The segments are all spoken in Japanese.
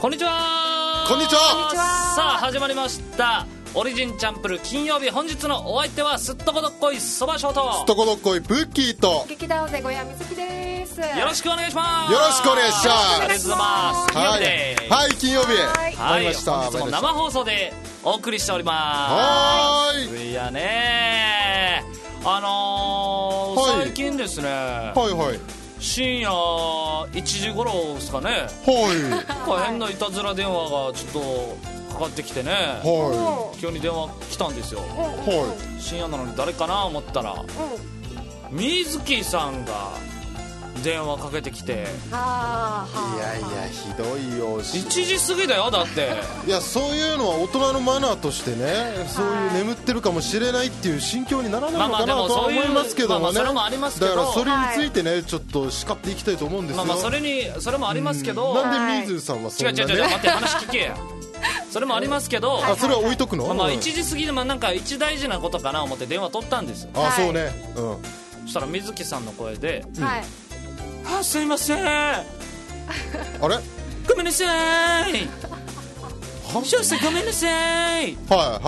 こんにちは。 こんにちは。 こんにちは。 さあ始まりましたオリジンチャンプル金曜日。本日のお相手はすっとこどっこいそばショート、 すっとこどっこいプッキーと劇団で小屋みずきです。 よろしくお願いします。 よろしくお願いします。 ありがとうございます。金曜日でーす。 はい、金曜日はい参りました。 本日も生放送でお送りしております。 はーい。 いやねはい最近ですね、 はいはい深夜1時頃ですかね、 は変ないたずら電話がちょっとかかってきてね、 いは急に電話来たんですよ。 は深夜なのに誰かな思ったら水木さんが電話かけてきて、 い。いやいやひどいよ。 1時過ぎだよだっていや、そういうのは大人のマナーとしてね、そういう眠ってるかもしれないっていう心境にならないのかなとは思いますけどもね。 それもありますけど、 だからそれについてね、ちょっと叱っていきたいと思うんですよ。 それもありますけど、 なんで水さんはそんなね。 違う待って話聞けやそれもありますけど、 あ、それは置いとくの？ 1時過ぎでなんか一大事なことかな思って電話取ったんですよ。 あ、そうね。 そしたら水木さんの声で、 はい。 すいません、 あれ？ ごめんなさい、翔さんごめんなさい、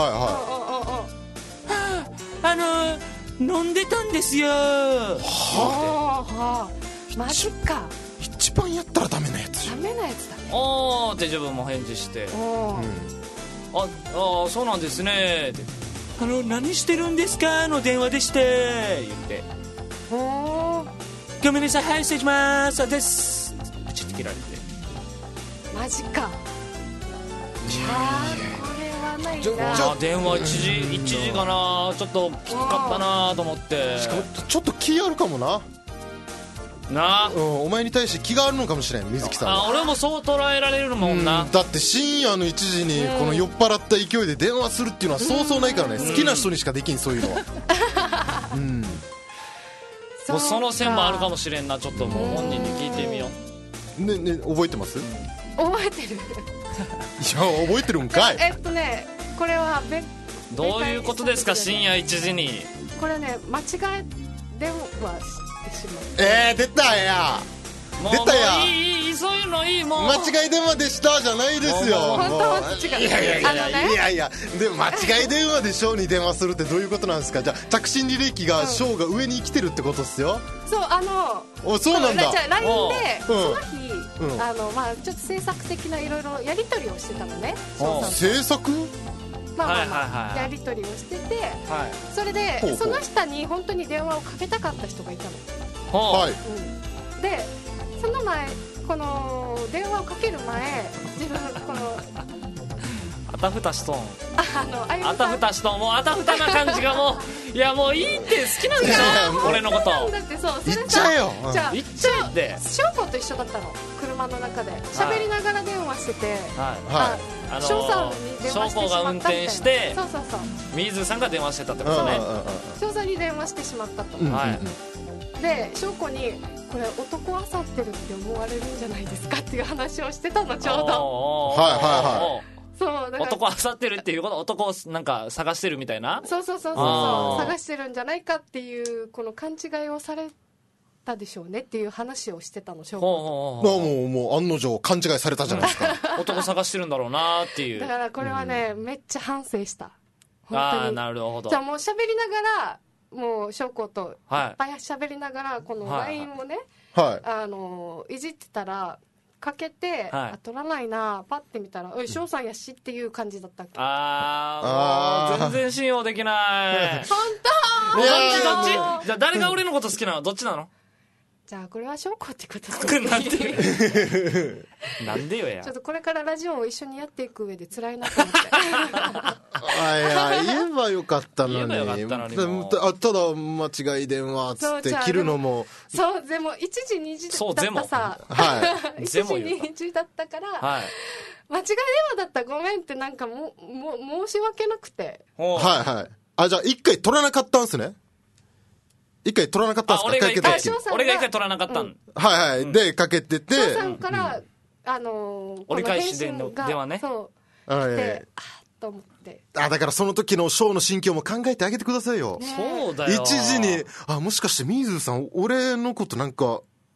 飲んでたんですよ。 マジか。 一番やったらダメなやつじゃん。 ダメなやつだね。 おーって自分も返事して、あ、そうなんですねって、何してるんですかの電話でして言って、ごめんなさい、はい失礼しますですプチッと切られて、 マジか。これはないな。 電話1時かな、ちょっときつかったなと思って。 しかもちょっと気あるかもな。お前に対して気があるのかもしれん、水木さんは。 俺もそう捉えられるもんな。 だって深夜の1時にこの酔っ払った勢いで電話するっていうのはそうそうないからね。好きな人にしかできん、そういうのは。 もうその線もあるかもしれんな。ちょっともう本人に聞いてみよう。 ね、覚えてます？ 覚えてる。 いや、覚えてるんかい。 これはどういうことですか、深夜1時に。 これね、間違え電話してしまう。 出たや。 もう出たや。 いいそういうのいい。もう間違い電話でしたじゃないですよ。 本当は違う。 いやでも間違い電話でショーに電話するってどういうことなんですか？じゃあ着信履歴がショーが上に生きてるってことっすよ。 そうそうなんだ。 じゃあ LINE でその日ちょっと制作的ないろいろやり取りをしてたのね。 制作？ やり取りをしてて、それでその下に本当に電話をかけたかった人がいたの。でその前、この電話をかける前、自分このあたふたしとんもうあたふたな感じがもういやもういいって好きなんだよ俺のこと。 だってそう、それ言っちゃえよ。 じゃあ言っちゃえって。 翔子と一緒だったの、車の中で喋りながら電話してて、翔さんに電話してしまったみたいな。 翔子が運転して、 そう水さんが電話してたってことね。 翔さんに電話してしまったと。で翔子にこれ男あさってるって思われるんじゃないですかっていう話をしてたの、ちょうど。そう男あさってるっていうこと、男をなんか探してるみたいな。 そう探してるんじゃないかっていうこの勘違いをされたでしょうねっていう話をしてたの、翔子。 もう案の定勘違いされたじゃないですか。 男探してるんだろうなっていう。 だからこれはね、めっちゃ反省した、本当に。 なるほど。 じゃあもう喋りながら、もう翔子といっぱい喋りながらこの LINE をね、いじってたらかけて、取らないな、パッて見たら、おい翔さんやしっていう感じだったっけ。 全然信用できない本当。 どっちじゃあ誰が俺のこと好きなの？どっちなの？ じゃあこれは翔子ってことでなんでよや。 ちょっとこれからラジオを一緒にやっていく上で辛いなと思って言えばよかったのに。ただ間違い電話つって切るのも。 そう、でも1時2時だったさ。1時2時だったから、間違い電話だったらごめんってなんか申し訳なくて。 じゃあ一回取らなかったんすね。一回取らなかったんですか？ 俺が一回取らなかったん。 でかけてて、 翔さんから折り返し電話ね。 そう来て、と思って。 だからその時のショーの心境も考えてあげてくださいよ。 そうだよ。 1時にもしかして水さん俺のことなんか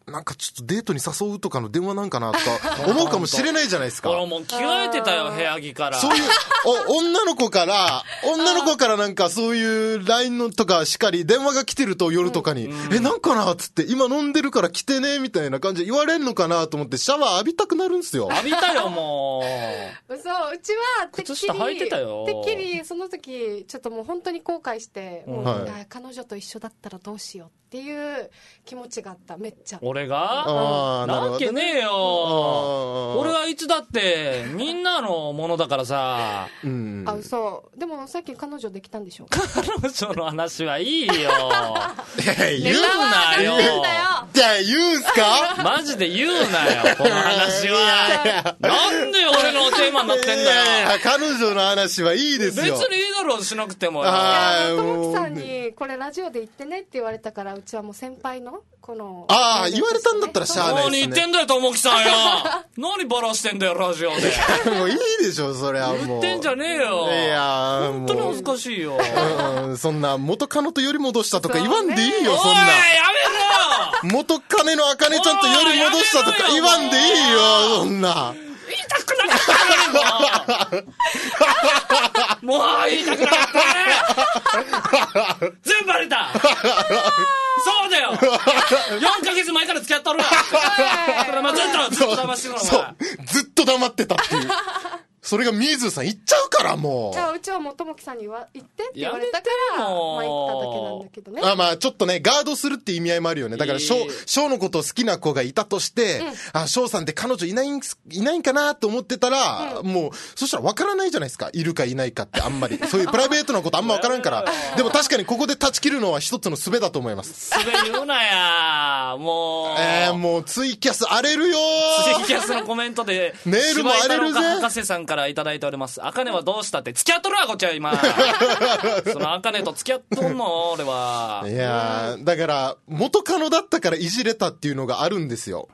なんかちょっとデートに誘うとかの電話なんかなとか思うかもしれないじゃないですか。 俺もう着替えてたよ、部屋着から。 そういう女の子からなんかそういう LINE のとかしかり電話が来てると夜とかに、なんかなっつって今飲んでるから来てねみたいな感じで言われるのかなと思ってシャワー浴びたくなるんですよ。 浴びたよもう。そううちはてっ靴下履いてたよ。 てっきりその時ちょっともう本当に後悔して、もう彼女と一緒だったらどうしようっていう気持ちがあった。めっちゃ。 俺がなわけねえよ。俺はいつだってみんなのものだからさ。 あ、そうでもさっき彼女できたんでしょ。 彼女の話はいいよ。 言うなよ。 じゃあ言うんすか。 マジで言うなよこの話は。なんで俺のテーマになってんだよ。 彼女の話はいいですよ。 別にいいだろうしなくても。 ともきさんにこれラジオで言ってねって言われたから、うちはもう先輩のこの言われたんだったらしゃあないですね。 何言ってんだよともきさんよ。何バラしてんだよラジオで。 もういいでしょそれはもう。 言ってんじゃねえよ。 いや本当に恥ずかしいよ。 そんな元カノとより戻したとか言わんでいいよ。そんなおいやめろ。 元カノのあかねちゃんとより戻したとか言わんでいいよ。そんな言いたくなかったもう言いたくなかった。全部バレた。そうだよ。4ヶ月前から付き合っとるわ。ずっと騙してるの。 そうずっと黙ってたっていう。それがミーズーさん言っちゃうからもう。 じゃあうちはもうともきさんに言ってって言われたからまあ言っただけなんだけどね。 まあちょっとねガードするって意味合いもあるよね。だから翔のことを好きな子がいたとして、翔さんって彼女いないんかなと思ってたら、もうそしたら分からないじゃないですか。いるかいないかってあんまりそういうプライベートなことあんま分からんから。でも確かにここで断ち切るのは一つの術だと思います。 術言うなやもう。 もうツイキャス荒れるよ。 ツイキャスのコメントでメールも荒れるぜ。 博士さんからいただいております。あかねはどうしたって付き合っとるわこっちは今。そのあかねと付き合っとんの俺は。 いやだから元カノだったからいじれたっていうのがあるんですよ。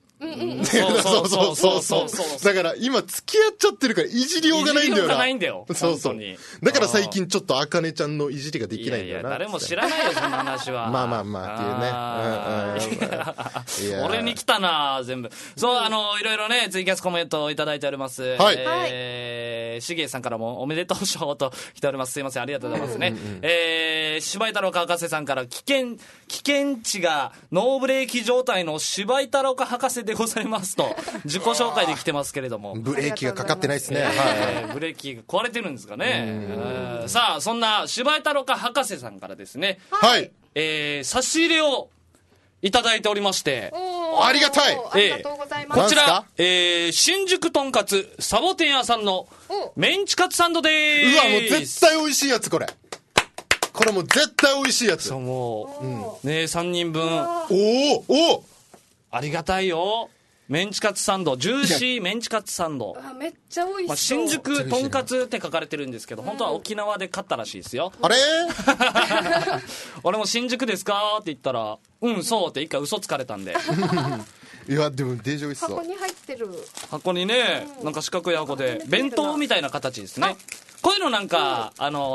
そうだから今付き合っちゃってるからいじりようがないんだよな。 いじりようがないんだよ。 そうだから最近ちょっとあかねちゃんのいじりができないんだよな。 いや誰も知らないよそんな話は。 まあっていうね。俺に来たな全部。そういろいろねツイキャスコメントをいただいております。しげさんからもおめでとう賞と来ております。すいませんありがとうございますね。柴井太郎博士さんから危険値がノーブレーキ状態の柴井太郎博士でございますと自己紹介で来てますけれども、 ブレーキがかかってないですね。 ブレーキが壊れてるんですかね。さあそんな柴井太郎博士さんからですね、差し入れをいただいておりまして、 ありがたい。 ありがとうございます。 こちら、新宿とんかつサボテン屋さんのメンチカツサンドでーす。 うわもう絶対美味しいやつこれもう絶対美味しいやつ。 そうもう、ね3人分。 おありがたいよ。メンチカツサンド、ジューシーメンチカツサンド。 めっちゃ美味しそう。 新宿とんかつって書かれてるんですけど、本当は沖縄で買ったらしいですよ。 あれ俺も新宿ですかって言ったら、そうって一回嘘つかれたんで。 いやでもデージ美味しそう。 箱に入ってる。 箱にね、なんか四角い箱で弁当みたいな形ですね。こういうのなんか、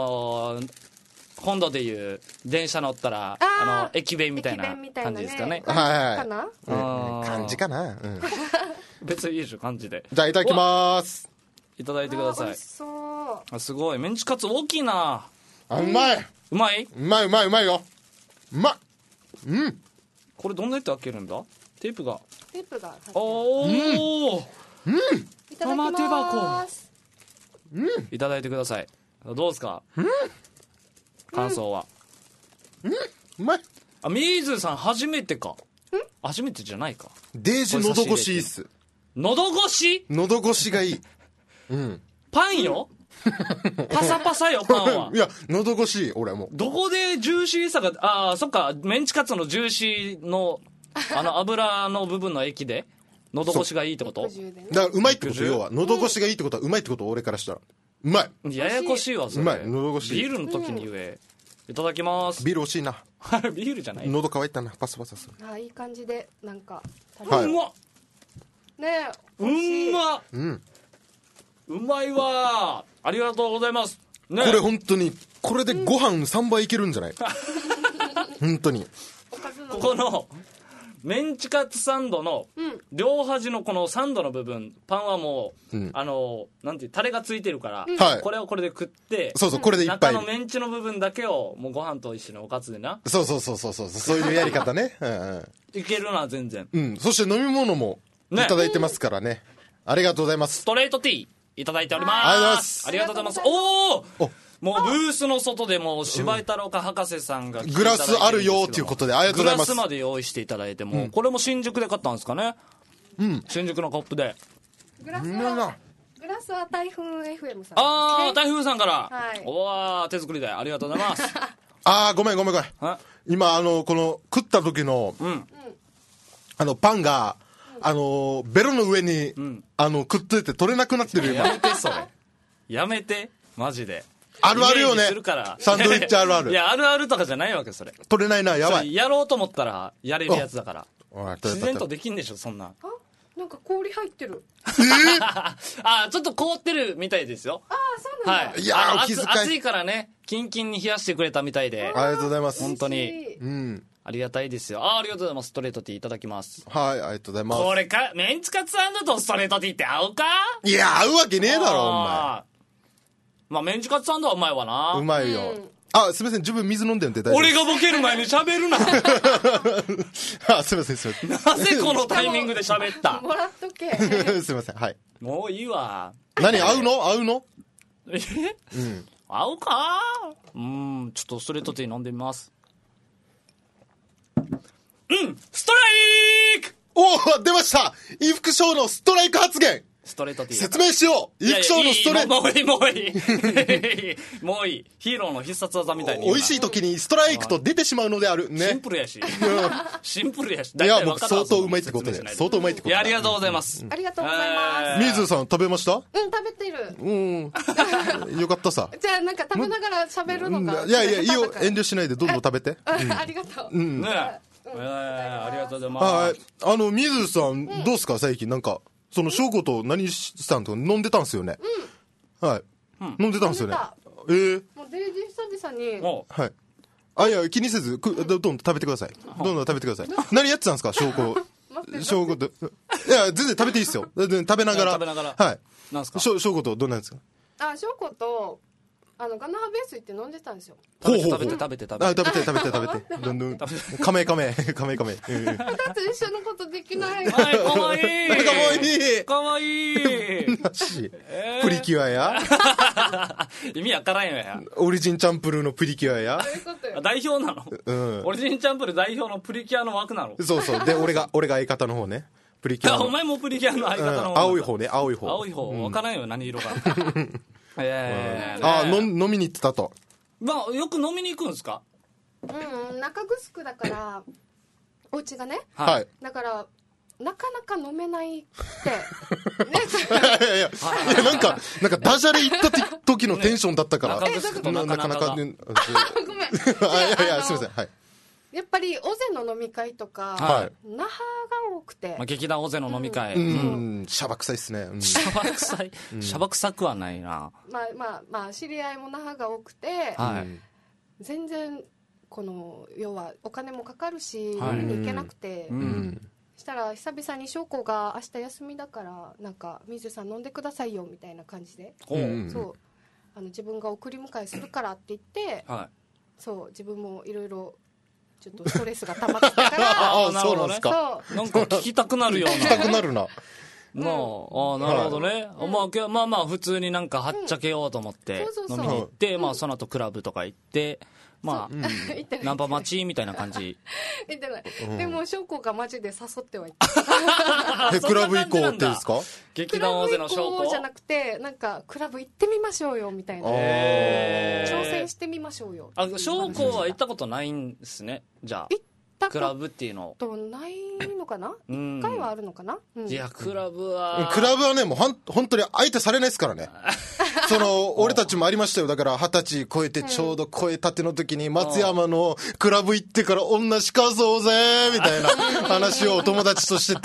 本土でいう電車乗ったら駅弁みたいな感じですかね。 感じかな。 別にいいでしょ感じで。 じゃあいただきます。 いただいてください。 美味しそう。 すごいメンチカツ大きいな。 うまい。 うまいよ。 うまい。 これどんなやって開けるんだ。テープが。 おお。 いただきます。 いただいてください。どうですか。感想は。 うまい。 ミーズさん初めてか。初めてじゃないか。 デージ喉越しいいっす。 喉越しがいい。 パンよ。パサパサよパンは。 いや喉越しい俺も。 どこでジューシーさがそっかメンチカツのジューシーの油の部分の液で喉越しがいいってこと。 だからうまいってこと。要は喉越しがいいってことはうまいってこと。俺からしたらうまい。 ややこしいわそれ。 うまい。喉越しビールの時に言え。いただきます。 ビール惜しいな。 ビールじゃない。 喉乾いたな。パサパサする。 いい感じでなんか。 うまっ。 ねうまいわ。ありがとうございます。 これ本当にこれでご飯3杯いけるんじゃない。本当に。 このメンチカツサンドの両端のこのサンドの部分、パンはもう、なんていうタレがついてるから、これをこれで食って、 そうそう、これでいっぱい。 中のメンチの部分だけをもうご飯と一緒におかずでな。 そういうやり方ね。 いけるな、全然。 そして飲み物もいただいてますからね。ありがとうございます。 ストレートティーいただいております。 ありがとうございます。 ありがとうございます。おお。もうブースの外でも柴井太郎か博士さんがグラスあるよっていうことでありがとうございます。 グラスまで用意していただいても、これも新宿で買ったんですかね。新宿のコップで。 グラスは台風 FM さん。 ああ、台風さんから。おわ、手作りでありがとうございます。 ごめん。今この食った時のパンがベロの上にくっついて取れなくなってる今。 やめてそれ。やめて。マジで。 あるあるよね。サンドイッチあるある。 いや、あるあるとかじゃないわけ、それ。 取れないな、やばい。 やろうと思ったら、やれるやつだから。自然とできんでしょ、そんな。 なんか氷入ってる。 ちょっと凍ってるみたいですよ。 そうなんだ。 いやお気遣い。 暑いからね、キンキンに冷やしてくれたみたいで。 ありがとうございます。 本当に。ありがたいですよ。ありがとうございます。ストレートティーいただきます。 はい、ありがとうございます。 これか、メンチカツサンドとストレートティーって合うか？ いや、合うわけねえだろ、お前。 まあ、メンチカツサンドはうまいわな。 うまいよ。すみません、自分水飲んでるんで大丈夫です。俺がボケる前に喋るな。 すみません。 なぜこのタイミングで喋った？ もらっとけ。 すみません、はい。 もういいわ。 何、合うの？ 合うか？ちょっとストレートティー飲んでみます。ストライク！ 出ました！伊福賞のストライク発言！ ストレートティー説明しよう。伊福賞のストレート。 もういい。ヒーローの必殺技みたいに。 美味しい時にストライクと出てしまうのである。ね。 シンプルやし。 いや、僕相当うまいってことで。相当うまいってことで。 ありがとうございます。 ありがとうございます。 水さん食べました？ 食べてる。 よかったさ。 じゃあなんか食べながら喋るのが。 いや、いいよ。遠慮しないでどんどん食べて。 ありがとう。 ありがとうございます。 水さん、どうすか最近なんか。その翔子と何したんと飲んでたんすよね。はい。飲んでたんすよね。 もうデイジー久々に。 はい。いや、気にせず、どんどん食べてください。どんどん食べてください。何やってたんですか、翔子。翔子と。いや、全然食べていいっすよ。食べながら。はい。 なんすか？ 翔子とどんなんですか？ 翔子と、ガナハベース行って飲んでたんですよ。 食べて。 どんどん。カメ。 二つ一緒のことできない。 かわいい。 プリキュアや。 意味わからんよや。 オリジンチャンプルーのプリキュアや。 代表なの？オリジンチャンプルー代表のプリキュアの枠なの？ そう。で、俺が相方の方ね。プリキュア。 お前もプリキュアの相方の方。 青い方ね、青い方。 わからんよ、何色か。 飲みに行ってたと。 まあ、よく飲みに行くんですか？ 中城だからお家がね。 はい。 だからなかなか飲めないって。 いやなんかダジャレ行った時のテンションだったから。なかなか。ごめん。いやすみません。はい。 やっぱり尾瀬の飲み会とか、那覇が多くて、 劇団尾瀬の飲み会、 シャバ臭いっすね。 シャバ臭くはないな。 まあ知り合いも那覇が多くて、全然この要はお金もかかるし飲みに行けなくて、したら久々に翔子が明日休みだからなんか水さん飲んでくださいよみたいな感じで、そう自分が送り迎えするからって言って、そう自分もいろいろちょっとストレスが溜まってたからそうなんですか。 なんか聞きたくなるような。 聞きたくなるな。 なるほどね。まあ普通になんかはっちゃけようと思って飲みに行って、まあその後クラブとか行って、まあナンパ待ちみたいな感じ。 行ってない。でも翔子がマジで誘ってはいた。 クラブ行こうってですか？ 劇団大勢の翔子じゃなくて、なんかクラブ行ってみましょうよみたいな。挑戦してみましょうよ。 翔子は行ったことないんですね。じゃあクラブっていうのとないのかな。一回はあるのかな。 いやクラブはね、もう本当に相手されないですからね。俺たちもありましたよ。だから20歳超えてちょうど超えたての時に松山のクラブ行ってから女しかそうぜみたいな話を友達としてて、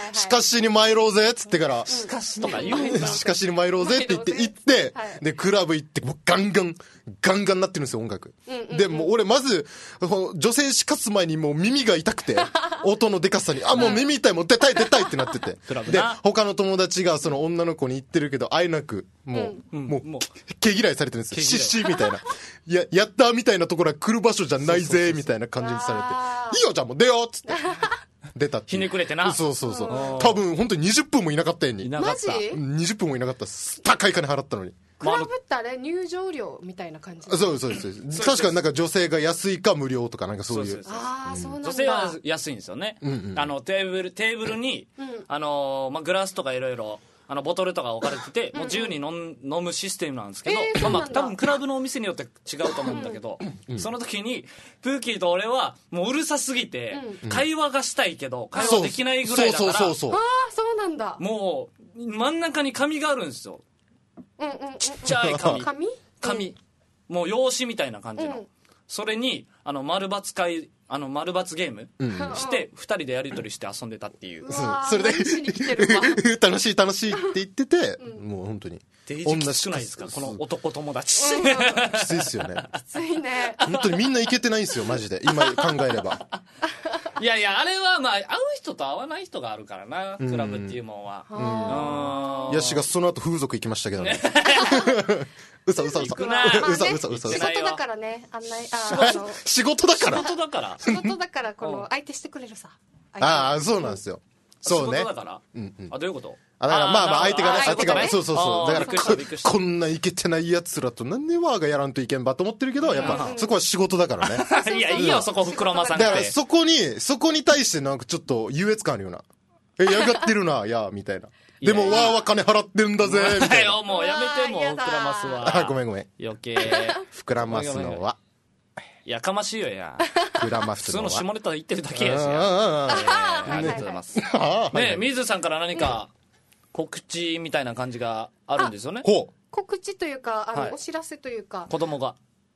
しかしに参ろうぜっつってから、 しかしとか言うんだ。 しかしに参ろうぜって言って、で、クラブ行って、もうガンガンなってるんですよ、音楽。で、もう俺まず、女性しかす前にもう耳が痛くて、音のでかさに、もう耳痛い、もう出たいってなってて。で、他の友達がその女の子に言ってるけど、あえなく、もう、毛嫌いされてるんですよ。シッシーみたいな。やったーみたいなところは来る場所じゃないぜ、みたいな感じにされて、いいよ、じゃあもう出ようっつって。出たって。 ひねくれてな。 そう。多分本当に20分もいなかったやんに。 マジ ?20 分もいなかったっす。高い金払ったのに。 クラブってあれ入場料みたいな感じ。 そうです。確かなんか女性が安いか無料とかなんかそういう。 そうなんだ。 女性は安いんですよね。テーブルに、グラスとかいろいろ、ボトルとか置かれてて、もう自由に飲むシステムなんですけど、多分クラブのお店によって違うと思うんだけど、その時にプーキーと俺はもううるさすぎて、会話がしたいけど会話できないぐらいだから、 そうそうなんだ。 もう真ん中に紙があるんですよ。ちっちゃい紙、もう用紙みたいな感じの、それに丸×ゲームして2人でやり取りして遊んでたっていう。 それで楽しいって言ってて、もう本当にデイジーきつくないですか、この男友達。 きついっすよね。 きついね。 本当にみんないけてないんですよ、マジで。今考えれば。 いやあれはまあ会う人と会わない人があるからな、クラブっていうもんは。 ヤシがその後風俗行きましたけどね。嘘。仕事だからね、 仕事だからこの相手してくれるさ。 そうなんですよ。そうね。 仕事だから。どういうこと？ だから相手がね、そう。だからこんなイケてない奴らとなんでワーがやらんといけんばと思ってるけど、やっぱそこは仕事だからね。 いやいいよ、そこ袋間さん。 だからそこに対してなんかちょっと優越感あるような。やがってるな、みたいな。でもワーは金払ってんだぜ、みたいな。 もうやめて、もう膨らますわ。 ごめん。 余計。 膨らますのは。 やかましいよや。 膨らますのは。 普通の下ネタ言ってるだけやしや。ありがとうございます。ね、水さんから何か告知みたいな感じがあるんですよね。 告知というか、お知らせというか。 子供が。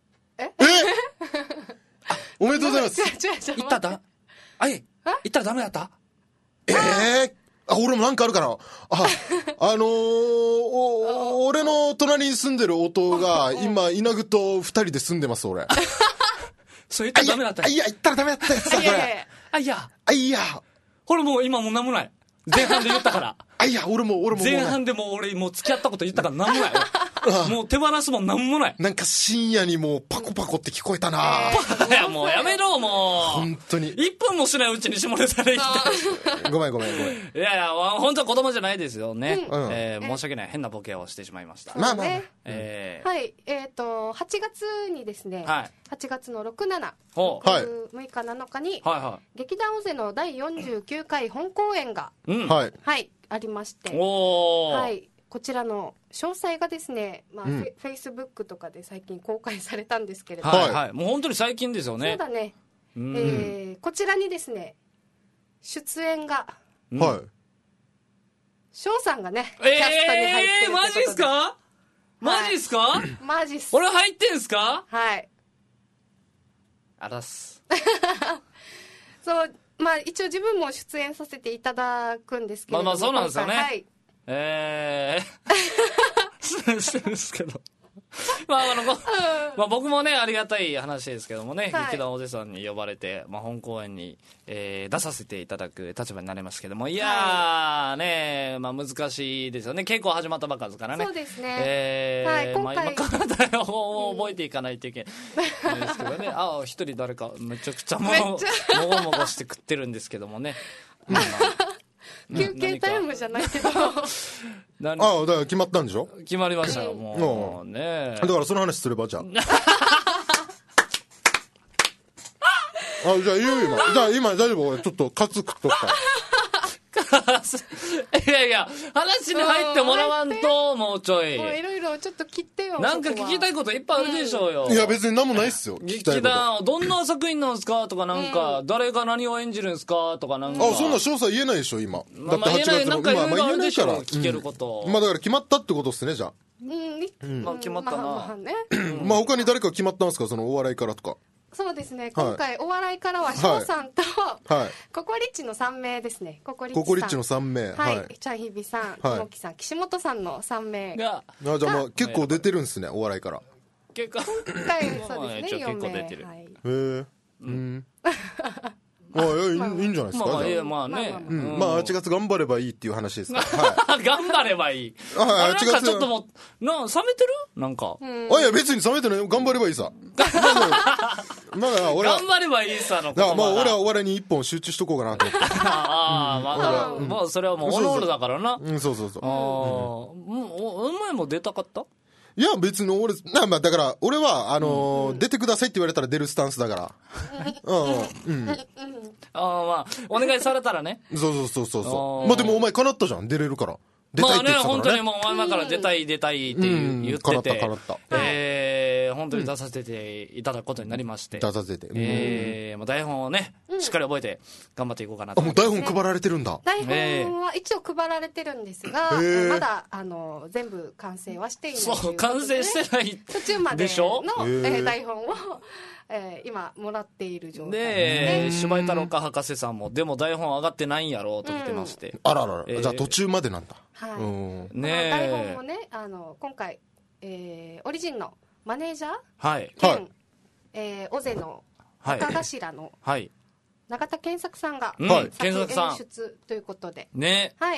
おめでとうございます。 言ったらダメだった？ 俺もなんかあるから。俺の隣に住んでる弟が今稲具と2人で住んでます、俺。 そう言ったらダメだった。 言ったらダメだったやつだ、これ。 俺もう今もうなんもない。前半で言ったから。 俺も。 前半でもう俺もう付き合ったこと言ったからなんもない。もう手放すもんなんもない。 なんか深夜にもうパコパコって聞こえたな。 いやもうやめろ、もう。 本当に。 1分もしないうちに下ネタで言って。 ごめん。 いや、本当は子供じゃないですよね。申し訳ない。変なボケをしてしまいました。 はい。8月にですね、8月の6、7、6日、7日に、劇団オゼの第49回本公演が、ありまして、こちらの詳細がですね、Facebook とかで最近公開されたんですけれども、 もう本当に最近ですよね。 そうだね。こちらにですね、出演が、翔さんがね、キャストに入ってる。 マジっすか？マジっすか？ マジっす。 俺入ってんすか？ はい。 あらす。 そう、一応自分も出演させていただくんですけれども。 そうなんですよね。はい。してるんですけど。僕もね、ありがたい話ですけどもね、劇団おじさんに呼ばれて、本公演に、出させていただく立場になりますけども、いやーね、難しいですよね。稽古始まったばっかですからね。 そうですね。 今から台本を覚えていかないといけないですけどね。一人誰かめちゃくちゃもごもごして食ってるんですけどもね。 休憩タイムじゃないけど。 だから決まったんでしょ？ 決まりましたよ、もうね。 だからその話すれば、じゃあ。じゃあ今大丈夫？俺ちょっとカツ食っとくから。 いや話に入ってもらわんと、もうちょい。 もういろいろちょっと切ってよ。 なんか聞きたいこといっぱいあるでしょうよ。 いや別に何もないっすよ。 劇団どんな作品なんすかとか、なんか誰が何を演じるんすかとか、なんか。 そんな詳細言えないでしょ今。だって8月の言えないから聞けること。 だから決まったってことっすね、じゃあ。 決まったな。 他に誰か決まったんですか、そのお笑いからとか。 そうですね、今回お笑いからは翔さんとココリッチの3名ですね。ココリッチの3名、 はい、チャンヒビさん、ともきさん、岸本さんの3名がじゃあまあ結構出てるんですね、お笑いから。 今回そうですね、4名。 出てる。 へえ、いいんじゃないですか。 まあね、 まあ8月頑張ればいいっていう話ですから。 頑張ればいい。なんかちょっともう冷めてるなんか。 いや別に冷めてないよ、頑張ればいいさ。まだ俺頑張ればいいさのこと。 まあ俺はお笑いに一本集中しとこうかなと思って。 まあそれはもうおのおのだからな。 そうそうそう。 お前も出たかった？ いや別に俺まあだから俺は出てくださいって言われたら出るスタンスだから。 まあお願いされたらね。 そう。まあでもお前叶ったじゃん、出れるから。出たいって言ってたからね。 まあね、本当にもう前から出たいって言ってて。叶った。本当に出させていただくことになりまして。 出させて。 台本をね、しっかり覚えて頑張っていこうかなと。 もう台本配られてるんだ。 台本は一応配られてるんですが、まだ全部完成はしていない。 そう、完成してない。 途中までの台本を今もらっている状態ですね。 柴井太郎か博士さんも、でも台本上がってないんやろうと来てまして。 あらら、じゃあ途中までなんだ。 はい。台本もね、今回、オリジンのマネージャー兼尾瀬の赤頭の永田健作さんが作演出ということでね。 はい。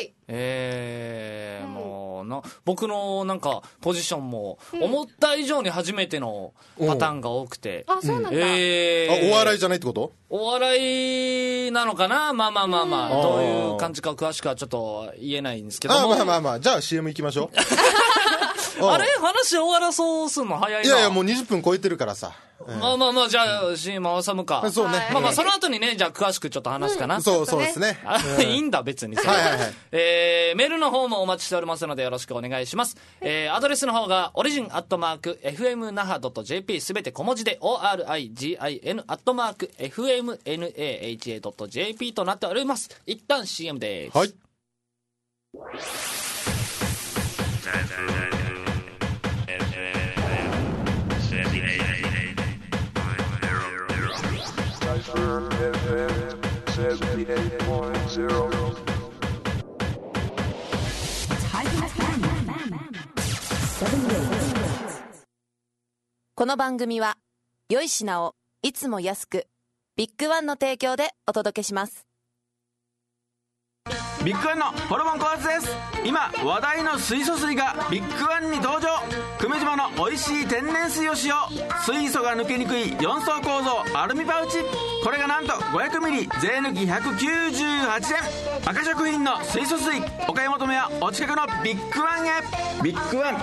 もう僕のなんかポジションも思った以上に初めてのパターンが多くて。 あ、そうなんだ。 お笑いじゃないってこと？ お笑いなのかな。まあどういう感じか詳しくはちょっと言えないんですけども。 まあじゃあ CM 行きましょう。 あれ話終わらそうすんの早いな。 いやもう20分超えてるからさ。 まあじゃあ CM 挟むか。 そうね。 まあその後にね、じゃあ詳しくちょっと話すかな。 そうですね。 いいんだ別に。メールの方もお待ちしておりますのでよろしくお願いします。アドレスの方がorigin@fmnaha.jp すべて小文字で origin@fmnaha.jp となっております。一旦 CM です。 はい。 この番組は良い品をいつも安くビッグワンの提供でお届けします。 ビッグワンのホルモン考察です。今話題の水素水がビッグワンに登場。久米島の美味しい天然水を使用。水素が抜けにくい4層構造アルミパウチ。これがなんと500ミリ税抜き198円。赤食品の水素水、お買い求めはお近くのビッグワンへ。ビッグワン。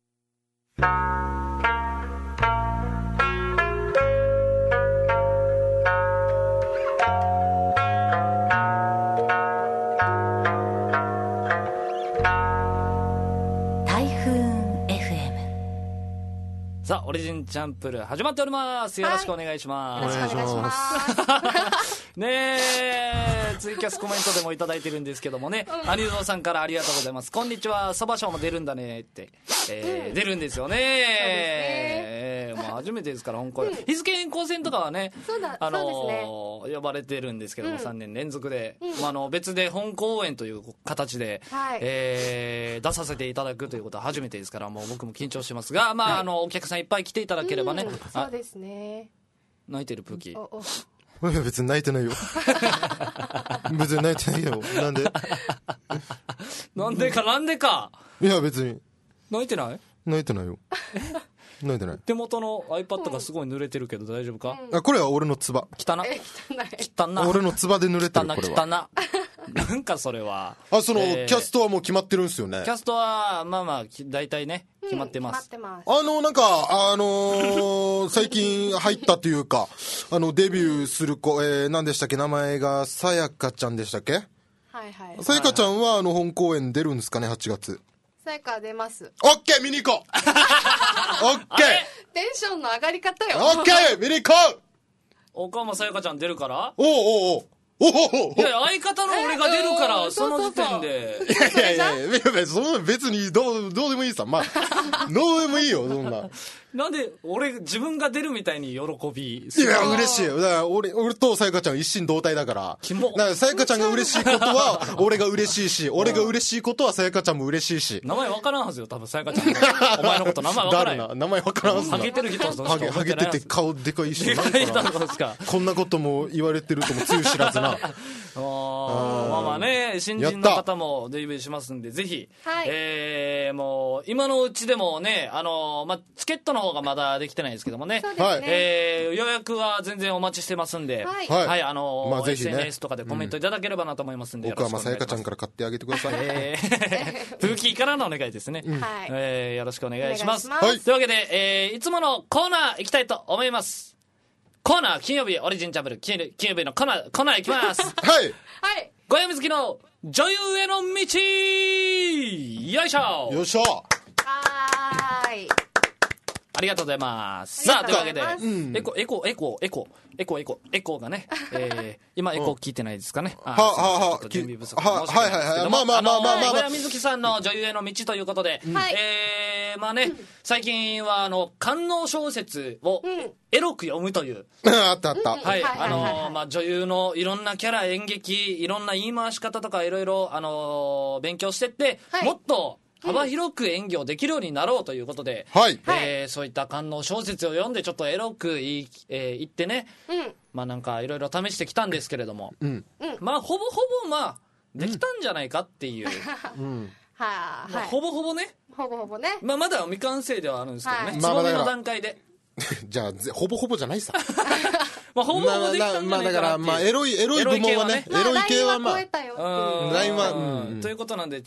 さあオリジンチャンプルー始まっております。よろしくお願いします。 よろしくお願いします。 ねえ、ツイキャスコメントでもいただいてるんですけどもね、アニゾーさんからありがとうございます。こんにちは、そばショーも出るんだねって、出るんですよね。まあ初めてですから本公演、日付変更戦とかはね、呼ばれてるんですけども、3年連続で、別で本公演という形で、出させていただくということは初めてですから、もう僕も緊張してますが、お客さんいっぱい来ていただければね。 そうですね。 泣いてるプーキー。 別に泣いてないよ。別に泣いてないよ。なんでなんでか。 いや別に。 泣いてない？ 泣いてないよ。泣いてない。 手元の iPad がすごい濡れてるけど大丈夫か？ これは俺のつば。 汚な。俺のつばで濡れてる。これは。 汚な。なんかそれは。 キャストはもう決まってるんですよね。 キャストは、大体ね、決まってます。 なんか、最近入ったというか、デビューする子、何でしたっけ、名前が、さやかちゃんでしたっけ？はいはい。 さやかちゃんは、本公演出るんですかね、8月。 さやか出ます。 オッケー見に行こうオッケーテンションの上がり方よ。 オッケー見に行こう岡間さやかちゃん出るから？ おういや相方の俺が出るからその時点で。 いや別にどうでもいいさ。どうでもいいよそんな。 なんで自分が出るみたいに喜び。 いや嬉しいよ。だから俺とさやかちゃん一心同体だから。 キモ。 だからさやかちゃんが嬉しいことは俺が嬉しいし、俺が嬉しいことはさやかちゃんも嬉しいし。 名前わからんはずよ多分さやかちゃん。お前のこと名前わからんよ。 誰な名前わからんはずな。 ハゲてる人としか覚えてない。 ハゲてて顔でかいし。 でかい人としか。 こんなことも言われてるともつゆ知らずな。 まあまあね、新人の方もデビューしますんで、ぜひ、もう今のうちでもね、まあチケットの方がまだできてないですけどもね、予約は全然お待ちしてますんで、はい、まあぜひね、SNS とかでコメントいただければなと思いますんで、 僕はまあさやかちゃんから買ってあげてください。 プーキーからのお願いですね。よろしくお願いします。というわけで、いつものコーナー行きたいと思います。コーナー金曜日オリジンチャンブル金曜日のコーナー行きます。 はい。 小山月の女優への道、よいしょ。 よいしょ。 ありがとうございます。さあ、というわけで、エコーがね、今エコー聞いてないですかね。準備不足。まあ、小山瑞希さんの女優への道ということで、まあね、最近は官能小説をエロく読むという。 あった。 はい、まあ女優のいろんなキャラ、演劇、いろんな言い回し方とかいろいろ勉強してって、もっと幅広く演技をできるようになろうということで、そういった官能小説を読んでちょっとエロく言ってね、まあなんかいろいろ試してきたんですけれども、まあほぼまあできたんじゃないかっていう、ほぼほぼね、まあまだ未完成ではあるんですけどね、つぼみの段階で。 じゃあほぼほぼじゃないさ。 まあほぼほぼできたんじゃないかなっていう。まあだからまあエロい部門はね、エロい系はまあラインはということなんで、違う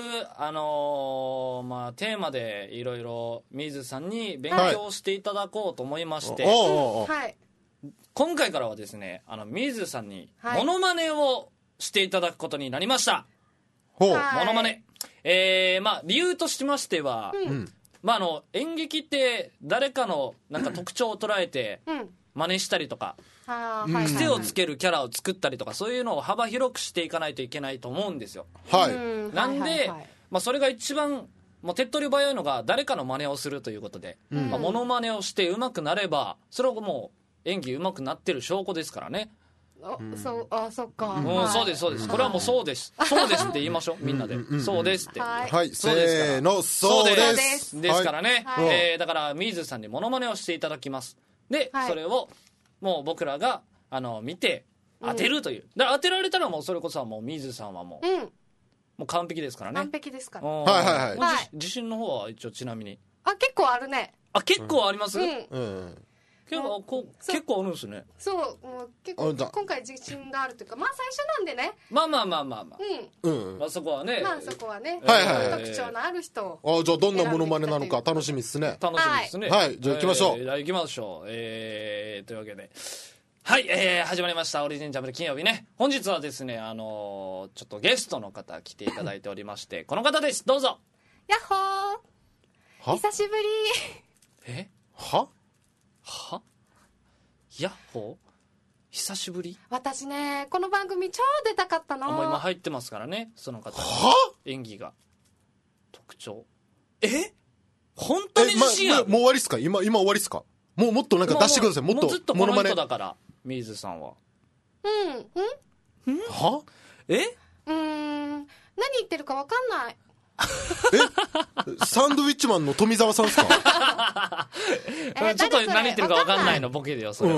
まあテーマでいろいろ水さんに勉強していただこうと思いまして、今回からはですね、水さんにモノマネをしていただくことになりました。モノマネ、まあ理由としましては、まあ演劇って誰かのなんか特徴を捉えて真似したりとか、癖をつけるキャラを作ったりとか、そういうのを幅広くしていかないといけないと思うんですよ。なんで、まあそれが一番もう手っ取り早いのが誰かの真似をするということで、まあモノマネをして上手くなれば、それをもう演技上手くなってる証拠ですからね。 そっか。 そうです。これはもうそうです。そうですって言いましょう、みんなで。そうですって。 はい、せーの、そうです。 ですからね。だから、水さんにモノマネをしていただきます。で、それを、もう僕らが、見て、当てるという。だから当てられたらもう、それこそもう、水さんはもう完璧ですからね。 完璧ですから。 自信の方は一応ちなみに。 結構あるね。 結構あります？結構あるんですね。 結構今回自信があるというか、まあ最初なんでね。 まあそこはね。 特徴のある人を。じゃあどんなモノマネなのか楽しみですね。 楽しみですね。 はい、じゃあ行きましょう。 というわけで、はい、始まりましたオリジンチャンネル金曜日ね。本日はですね、ちょっとゲストの方来ていただいておりまして、この方です。どうぞ。 やっほー。久しぶり。 ヤッホー久しぶり。 私ね、この番組超出たかったの。 もう今入ってますからね、その方。演技が特徴。本当に自信ある？ もう終わりっすか？今終わりっすか？もっとなんか出してください。もっとずっとこの人だから、水さんは。 何言ってるか分かんない。 サンドウィッチマンの富澤さんですか？ ちょっと何言ってるか分かんないのボケだよ、それ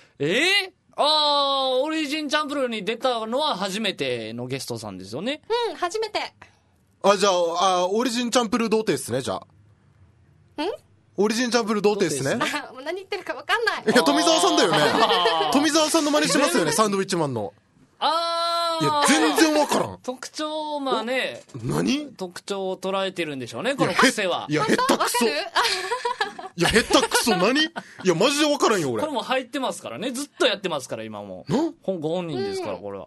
は。オリジンチャンプルーに出たのは初めてのゲストさんですよね。 初めて。 じゃあ、オリジンチャンプルー童貞ですね、じゃあ。オリジンチャンプルー童貞ですね。 何言ってるか分かんない。 いや、富澤さんだよね。富澤さんの真似してますよね、サンドウィッチマンの。いや、全然わからん。 特徴、まあね。 何？ 特徴を捉えてるんでしょうね、この癖は。 いや、下手くそ。いや、下手くそ、何？いや、マジでわからんよ、俺。 これも入ってますからね。ずっとやってますから、今も。ご本人ですから、これは。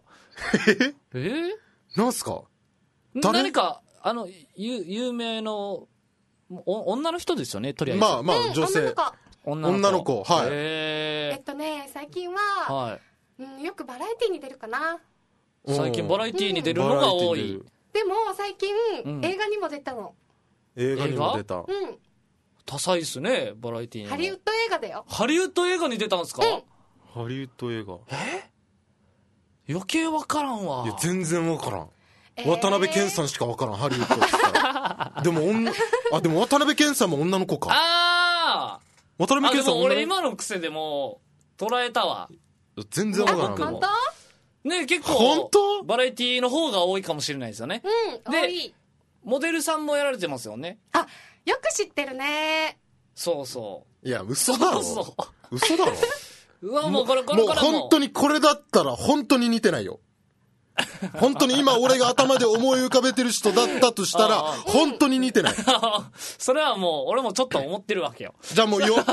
なんすか？ 何か、有名の、女の人ですよね、とりあえず。 まあ、女性。女の子。はい。 最近は、よくバラエティに出るかな。 最近バラエティに出るのが多い。 でも最近映画にも出たの。 映画にも出た。 多彩っすね、バラエティーに。 ハリウッド映画だよ。 ハリウッド映画に出たんですか？ ハリウッド映画。 余計わからんわ。 いや、全然わからん。渡辺謙さんしかわからん、ハリウッドって言ったら。でも渡辺謙さんも女の子か。渡辺謙さんも俺今の癖でも捉えたわ。 全然わからん。 本当？ ね、結構本当バラエティの方が多いかもしれないですよね。 多い。 モデルさんもやられてますよね。 よく知ってるね。 そうそう。 いや、嘘だろ。嘘だろ。 うわ、もうこれもう本当にこれだったら本当に似てないよ。本当に今俺が頭で思い浮かべてる人だったとしたら本当に似てない。 それはもう俺もちょっと思ってるわけよ。 じゃあもういいよ。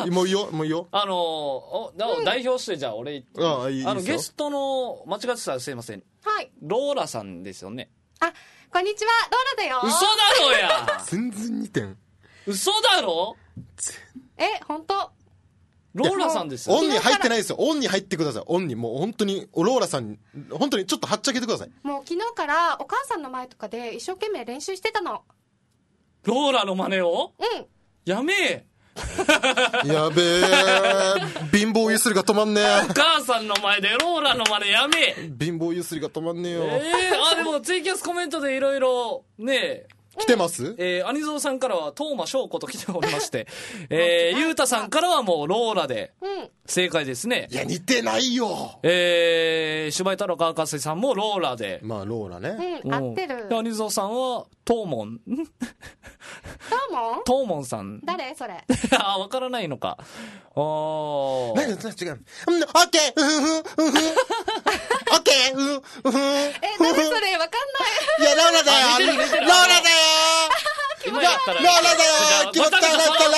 代表してじゃあ俺ゲストの間違ってたらすいません。 はい。 ローラさんですよね。 こんにちは、ローラだよ。 嘘だろや。 全然似てん。 嘘だろ。 本当。 ローラさんですよ。 オンに入ってないですよ。オンに入ってください。オンにもう本当にローラさん本当にちょっとはっちゃけてください。 もう昨日からお母さんの前とかで一生懸命練習してたの。 ローラの真似を？やめえ。 やべえ。貧乏ゆすりが止まんねえ。 お母さんの前でローラの真似やめえ。 貧乏ゆすりが止まんねえよ。 でもツイキャスコメントでいろいろね来てます？ アニゾーさんからは東間翔子と来ておりましてゆうたさんからはもうローラで正解ですね。 いや似てないよ。 芝居太郎川勝さんもローラで、 まあローラね。 合ってる。 アニゾーさんはトーモントーモンさん。 誰それ。 わからないのか。 何違う。オッケー。オッケー。 何それわかんない。 いやローラだよ。ローラだよ。 今やったらローラだよ。気持ち悪い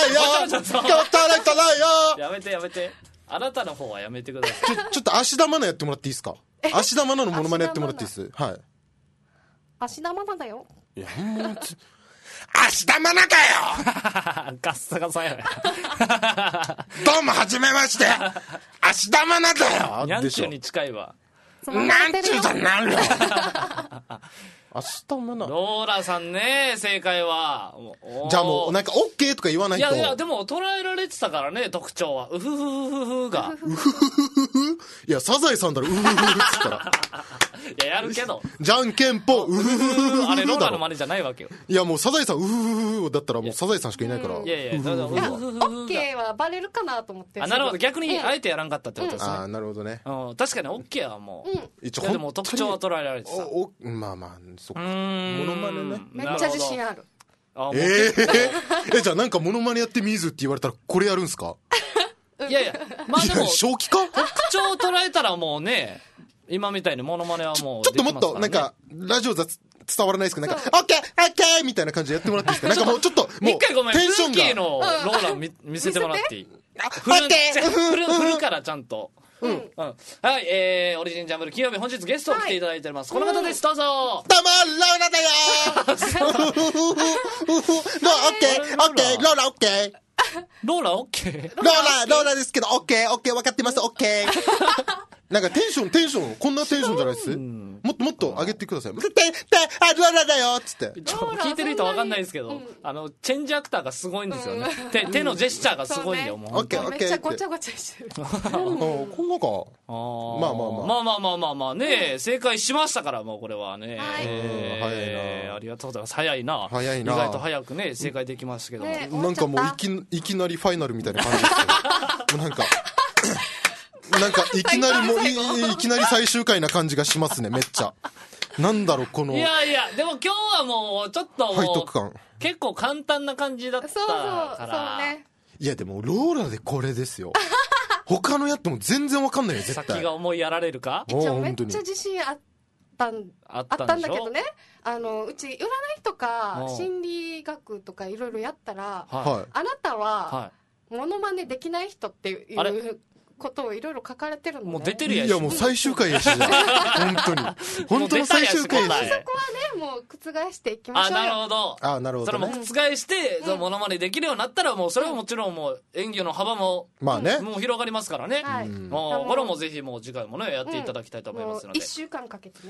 よ。 やめて。あなたの方はやめてください。 ちょっと芦田愛菜やってもらっていいですか？芦田愛菜のモノマネやってもらっていいです？はい。 芦田愛菜だよ。 いやもう芦田愛菜かよ。 ガッサガサや。 どうもはじめまして。芦田愛菜だよ。 ニャンチュに近いわ。 なんちゅうじゃなんよ。明日もな。 ローラさんね、正解は。 じゃあもうなんかオッケーとか言わないと。 いやでも捉えられてたからね、特徴は。うふふふふが。 いやサザエさんだろ。うふふふっつったら。 いややるけど。 じゃんけんぽうふふふ。 あれローラの真似じゃないわけよ。 いやもうサザエさんうふふふだったらもうサザエさんしかいないから。 いやオッケーはバレるかなと思って。 なるほど、逆にあえてやらんかったってことですね。 なるほどね。 確かにオッケーはもう。 一応でも特徴は捉えられてた。 まあそっか。モノマネね。 めっちゃ自信ある。 じゃあなんかモノマネやってみーずって言われたらこれやるんすか？ いやまあでも正気か？ 特徴を捉えたらもうね、今みたいにモノマネはもうちょっともっとなんかラジオ伝わらないですけど、なんかオッケーみたいな感じでやってもらっていいですか？なんかもうちょっと一回ごめん、 テンションツーキーのローラ見せてもらっていい？振るからちゃんと。はい、オリジンジャンブル金曜日、本日ゲストを来ていただいております。この方です、どうぞ。 どうも、ローラだよー。オッケー、ローラオッケー。 ローラオッケー。 ローラですけど、オッケー、分かってます、オッケー。なんかテンション、こんなテンションじゃないです？もっと上げてください。ローラだよっつって。 聞いてる人わかんないですけど、チェンジアクターがすごいんですよね。手のジェスチャーがすごいんだよ、もう。 オッケー。 めっちゃごちゃごちゃしてる。こんなか。 まあね、正解しましたから、もうこれはね。 早いな。 ありがとうございます。早いな。意外と早くね、正解できましたけども。 なんかもういきなりファイナルみたいな感じですけど。なんかいきなり最終回な感じがしますね、めっちゃ。なんだろうこの。いやでも今日はもうちょっと背徳感。 結構簡単な感じだったから。 そうね。 いやでもローラでこれですよ。他のやっても全然わかんないよ絶対。 先が思いやられるか？ めっちゃ自信あったんだけどね。うち占いとか心理学とかいろいろやったら、あなたはモノマネできない人っていうことをいろいろ書かれてるのね。 もう出てるやし。 いやもう最終回やしじゃん。本当の最終回やし。 そこはねもう覆していきましょうよ。 なるほど。 なるほど。 それも覆してモノマネできるようになったらもうそれはもちろんもう演技の幅もまあねもう広がりますからね。これもぜひもう次回もねやっていただきたいと思いますので。 1週間かけてね。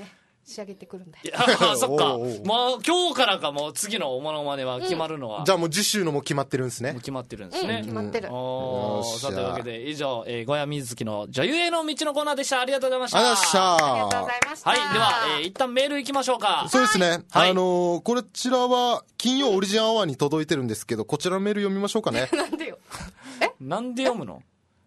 仕上げてくるんで。 そっか。もう今日からか、もう次のモノマネは決まるのは。 じゃあもう次週のも決まってるんですね。 決まってるんですね。 決まってる。 さあ、というわけで、以上、小谷瑞希の女優への道のコーナーでした。ありがとうございました。 ありがとうございました。 はい、では、一旦メール行きましょうか。 そうですね。こちらは、金曜オリジンアワーに届いてるんですけど、こちらのメール読みましょうかね。 なんでよ。 なんで読むの？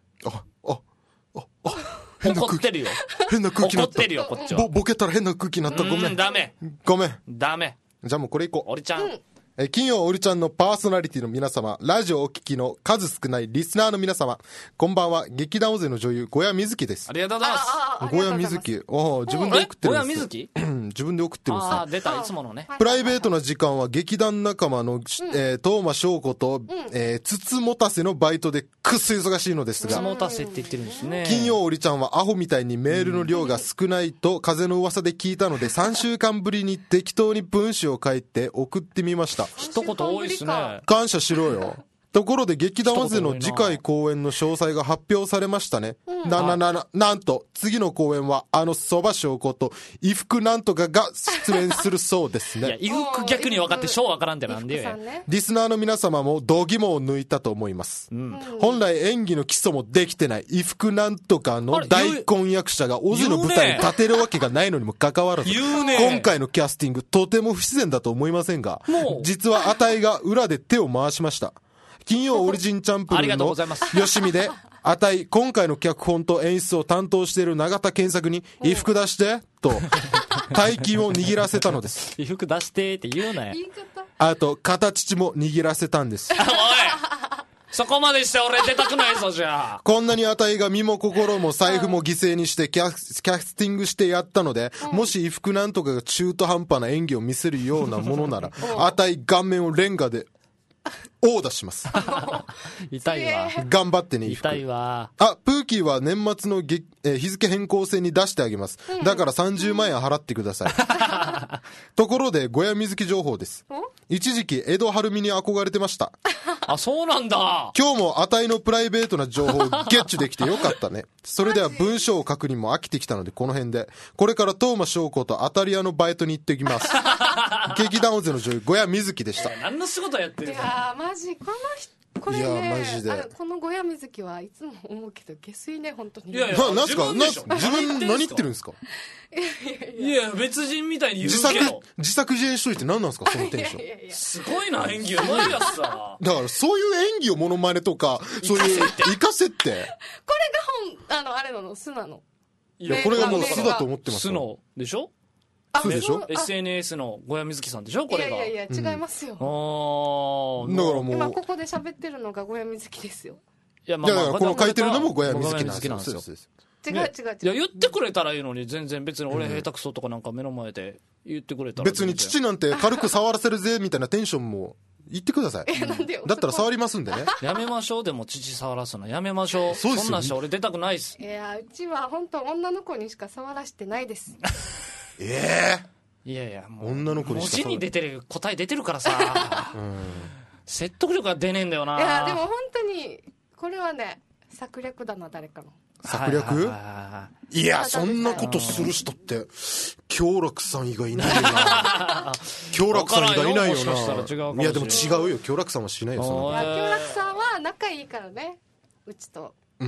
怒ってるよ。 変な空気になった。 怒ってるよ、こっちは。 ボケたら変な空気になった。ごめん。 ダメ。 ダメ。じゃあもうこれいこう。 おりちゃん。 金曜オリちゃんのパーソナリティの皆様、ラジオをお聞きの数少ないリスナーの皆様、こんばんは。劇団大勢の女優、小谷瑞希です。 ありがとうございます。 小谷瑞希。自分で送ってるんです。 小谷瑞希自分で送ってるんです。 出た、いつものね。 プライベートな時間は劇団仲間の、東間翔子と、つつもたせのバイトでくっそ忙しいのですが。 つつもたせって言ってるんですね。 金曜オリちゃんはアホみたいにメールの量が少ないと風の噂で聞いたので、3週間ぶりに適当に文章を書いて送ってみました。 一言多いですね。 感謝しろよ。ところで劇団大勢の次回公演の詳細が発表されましたね。なんと次の公演は蕎麦翔子と伊福なんとかが出演するそうですね。 いや、伊福逆に分かって翔分からんってなんでよ。 リスナーの皆様も度肝を抜いたと思います。本来演技の基礎もできてない伊福なんとかの大根役者がオズの舞台に立てるわけがないのにもかかわらず、今回のキャスティングとても不自然だと思いませんが、実はあたいが裏で手を回しました。金曜オリジンチャンプルーのよしみで、あたい今回の脚本と演出を担当している永田健作に衣服出してと大金を握らせたのです。 衣服出してって言うなよ。 あと片乳も握らせたんです。 おい、そこまでして俺出たくないぞ。じゃあこんなにあたいが身も心も財布も犠牲にしてキャスティングしてやったので、もし衣服なんとかが中途半端な演技を見せるようなものならあたい顔面をレンガでオーダーします。 痛いわ。 頑張ってね。 痛いわ。 プーキーは年末の日付変更線に出してあげます。だから30万円払ってください。ところで小谷瑞希情報です。一時期江戸晴美に憧れてました。 そうなんだ。 今日もあたいのプライベートな情報をゲッチュできてよかったね。それでは文章を書くにも飽きてきたのでこの辺で、これから東間翔子と当たり屋のバイトに行ってきます。劇団大勢の女優小谷瑞希でした。 何の仕事やってるの？ いやマジこれね、 いやマジでこの小谷瑞希はいつも思うけど下水ね本当に。 いやいやなんすか自分何言ってるんですか？ いや別人みたいに言うけど自作自演しといて何なんですかそのテンション。 すごいな、演技うまいやつさ。 だからそういう演技をモノマネとかそういう活かせって。 これがあれなの素なの。 いやこれがもう素だと思ってます。 素のでしょ？ そうでしょ？ SNS の小谷瑞希さんでしょこれが。 いや違いますよ。 だからもう今ここで喋ってるのが小谷瑞希ですよ。 いやこの書いてるのも小谷瑞希なんですよ。 違う。 いや言ってくれたらいいのに、全然別に俺下手くそとかなんか目の前で言ってくれたら。 別に父なんて軽く触らせるぜみたいなテンションも言ってください。だったら触りますんでね。 やめましょう。でも父触らすのやめましょう。そんな人俺出たくないっす。 いやうちは本当女の子にしか触らしてないです。 いやもう女の子にしか文字に出てる答え出てるからさ。説得力が出ねえんだよな。 いやでも本当にこれはね策略だな、誰かの策略。いやそんなことする人って京楽さん以外いないよな。京楽さん以外いないよな。いやでも違うよ、京楽さんはしないよ。 京楽さんは仲いいからね、うちと。 で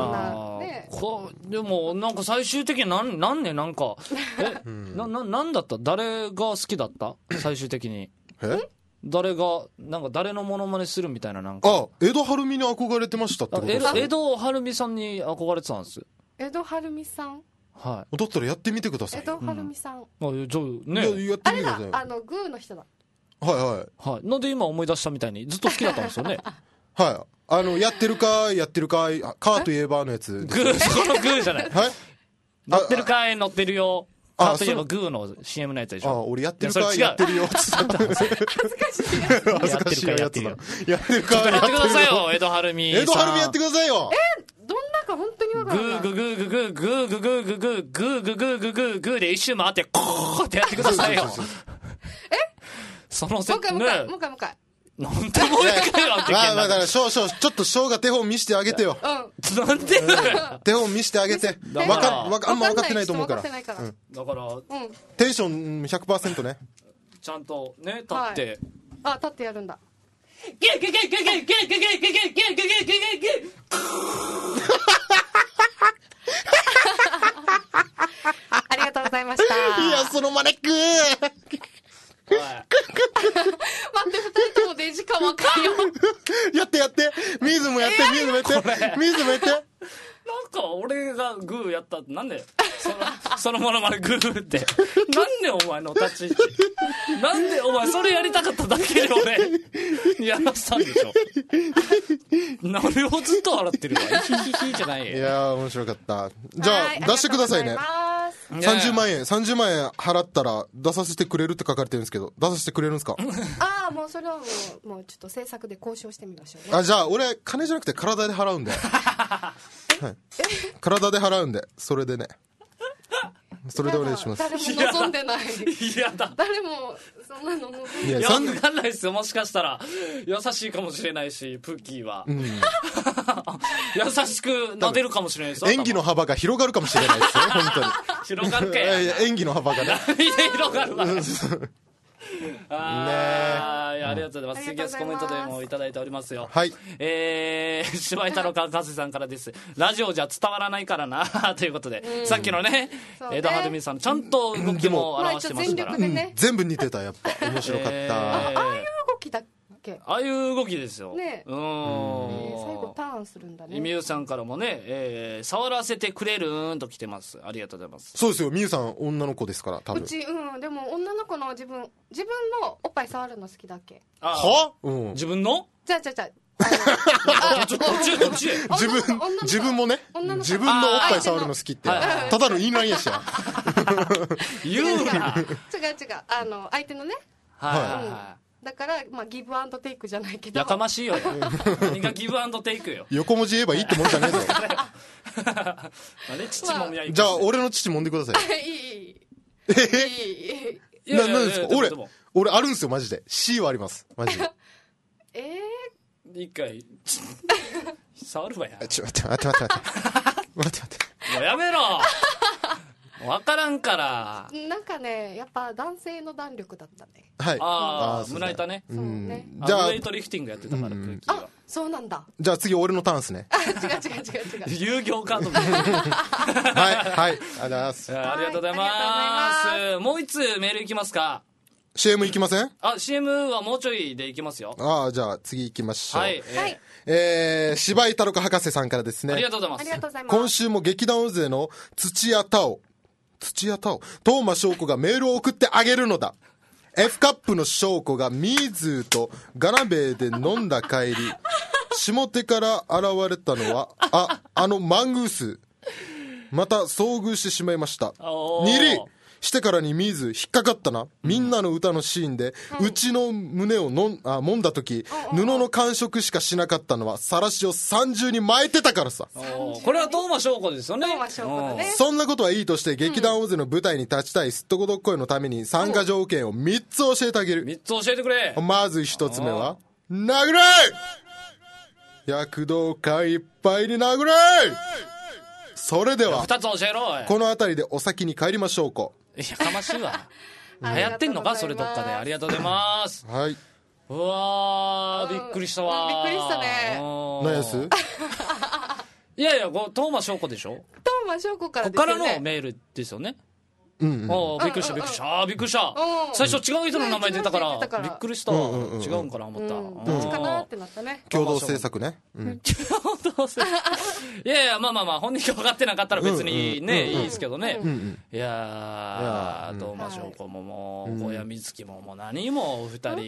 もなんか最終的になんね、なんかなんだった、誰が好きだった最終的に。誰がなんか誰のモノマネするみたいな、なんか江戸晴美に憧れてましたってことですか？ 江戸晴美さんに憧れてたんです。 江戸晴美さん、 だったらやってみてください。 江戸晴美さん、 やってみてください。 グーの人だ。 はいなんで今思い出したみたいにずっと好きだったんですよね。 やってるかカーといえばのやつ。 グー、そのグーじゃない。乗ってるかい乗ってるよ。カーといえばグーの CM のやつでしょ。 俺やってるかやってるよ。恥ずかしいやつだ。やってるかやってくださいよ、江戸晴美。 江戸晴美やってくださいよ。 どんなか本当にわかんない。 グーで一周回ってコーってやってくださいよ。 そのセットね。もう一回。 なんでもう一回はできんだからちょっと翔が手本見してあげてよ。 なんで手本見してあげて。あんま分かってないと思うから。だからテンション 100% ね。 ちゃんとね、立って。 立ってやるんだ。ありがとうございました。 いや、そのマネック待って、二人ともデジカわかるよ。 やって水もやってなんか俺がグーやったってなんでそのものまでグーってなんでお前の立ち位置なんでお前それやりたかっただけで俺やらせたんでしょ。何をずっと笑ってるわ。ヒヒヒじゃないよ。 いやー面白かった。じゃあ出してくださいね。30万円払ったら出させてくれるって書かれてるんですけど、出させてくれるんですか？ もうそれはもうちょっと制作で交渉してみましょうね。 じゃあ俺金じゃなくて体で払うんではい、体で払うんで、それでね、それでお願いします。 誰も望んでない。 いやだ、 誰もそんなの望んでない。 いや、分かんないですよ。もしかしたら優しいかもしれないし、プッキーは、優しく撫でるかもしれないですよ。 演技の幅が広がるかもしれないですよ本当に。 広がるか演技の幅がね。 何で広がるわありがとうございます。ツイキャスコメントでもいただいておりますよ。 はい。 柴井太郎かかせさんからです。ラジオじゃ伝わらないからなということで、さっきのね、枝はるみさんのちゃんと動きも表してましたから、 全部似てた。やっぱ面白かった。 ああいう動きだっけ？ ああいう動きですよ。 ね。最後ターンするんだね。 みゆさんからもね、触らせてくれるーんと来てます。ありがとうございます。 そうですよ。みゆさん女の子ですから多分。 うちでも女の子の自分のおっぱい触るの好きだっけ？ は？ 自分の？ じゃあ。 自分もね、自分のおっぱい触るの好きってただのインラインやしや。 言うな。 違う相手のね。はい。だからギブアンドテイクじゃないけど。 やかましいよ。何がギブアンドテイクよ。 横文字言えばいいってもんじゃねえぞ。 父もみやい。 じゃあ俺の父揉んでください。 いい。 何ですか？俺あるんですよマジで。C はありますマジで。 一回触るわや。 ちょ待って。もうやめろ。分からんから。 なんかね、やっぱ男性の弾力だったね。 はい。 胸板ね。 そうね。 じゃあウェイトリフティングやってたから空気は。 そうなんだ。 じゃあ次俺のターンですね。 違う。 遊戯カード。 はいありがとうございます。 ありがとうございます。もう一つメールいきますか。 CM いきません ？CM はもうちょいでいきますよ。 じゃあ次いきましょう。 はい。 柴井太郎博士さんからですね。 ありがとうございます。 今週も劇団勢の土屋太鳳、東間翔子がメールを送ってあげるのだ。F カップの翔子がミーズーとガナベーで飲んだ帰り、下手から現れたのはあのマングース。また遭遇してしまいました。2リしてからにミーズ引っかかったな。みんなの歌のシーンで、うちの胸を揉んだ時、布の感触しかしなかったのはさらしを三重に巻いてたからさ。 これは東間翔子ですよね。 そんなことはいいとして、劇団大勢の舞台に立ちたいすっとこどっこいのために参加条件を3つ教えてあげる。 3つ教えてくれ。 まず1つ目は殴れ、躍動感いっぱいに殴れ。それでは 2つ教えろ。 この辺りでお先に帰りましょうか。 いやかましいわ。流行ってんのかそれどっかで。ありがとうございます。 はい。 うわーびっくりしたわ。 びっくりしたね。 何やす？ いや東間翔子でしょ。 東間翔子からですよね。 ここからのメールですよね。びっくりした。びっくりした。最初違う人の名前出たからびっくりした。違うんかな思った。 どっちかなってなったね。 共同制作ね。 共同制作。いやまあ本人が分かってなかったら別にねいいですけどね。いや東間翔子ももう小谷瑞希ももう何も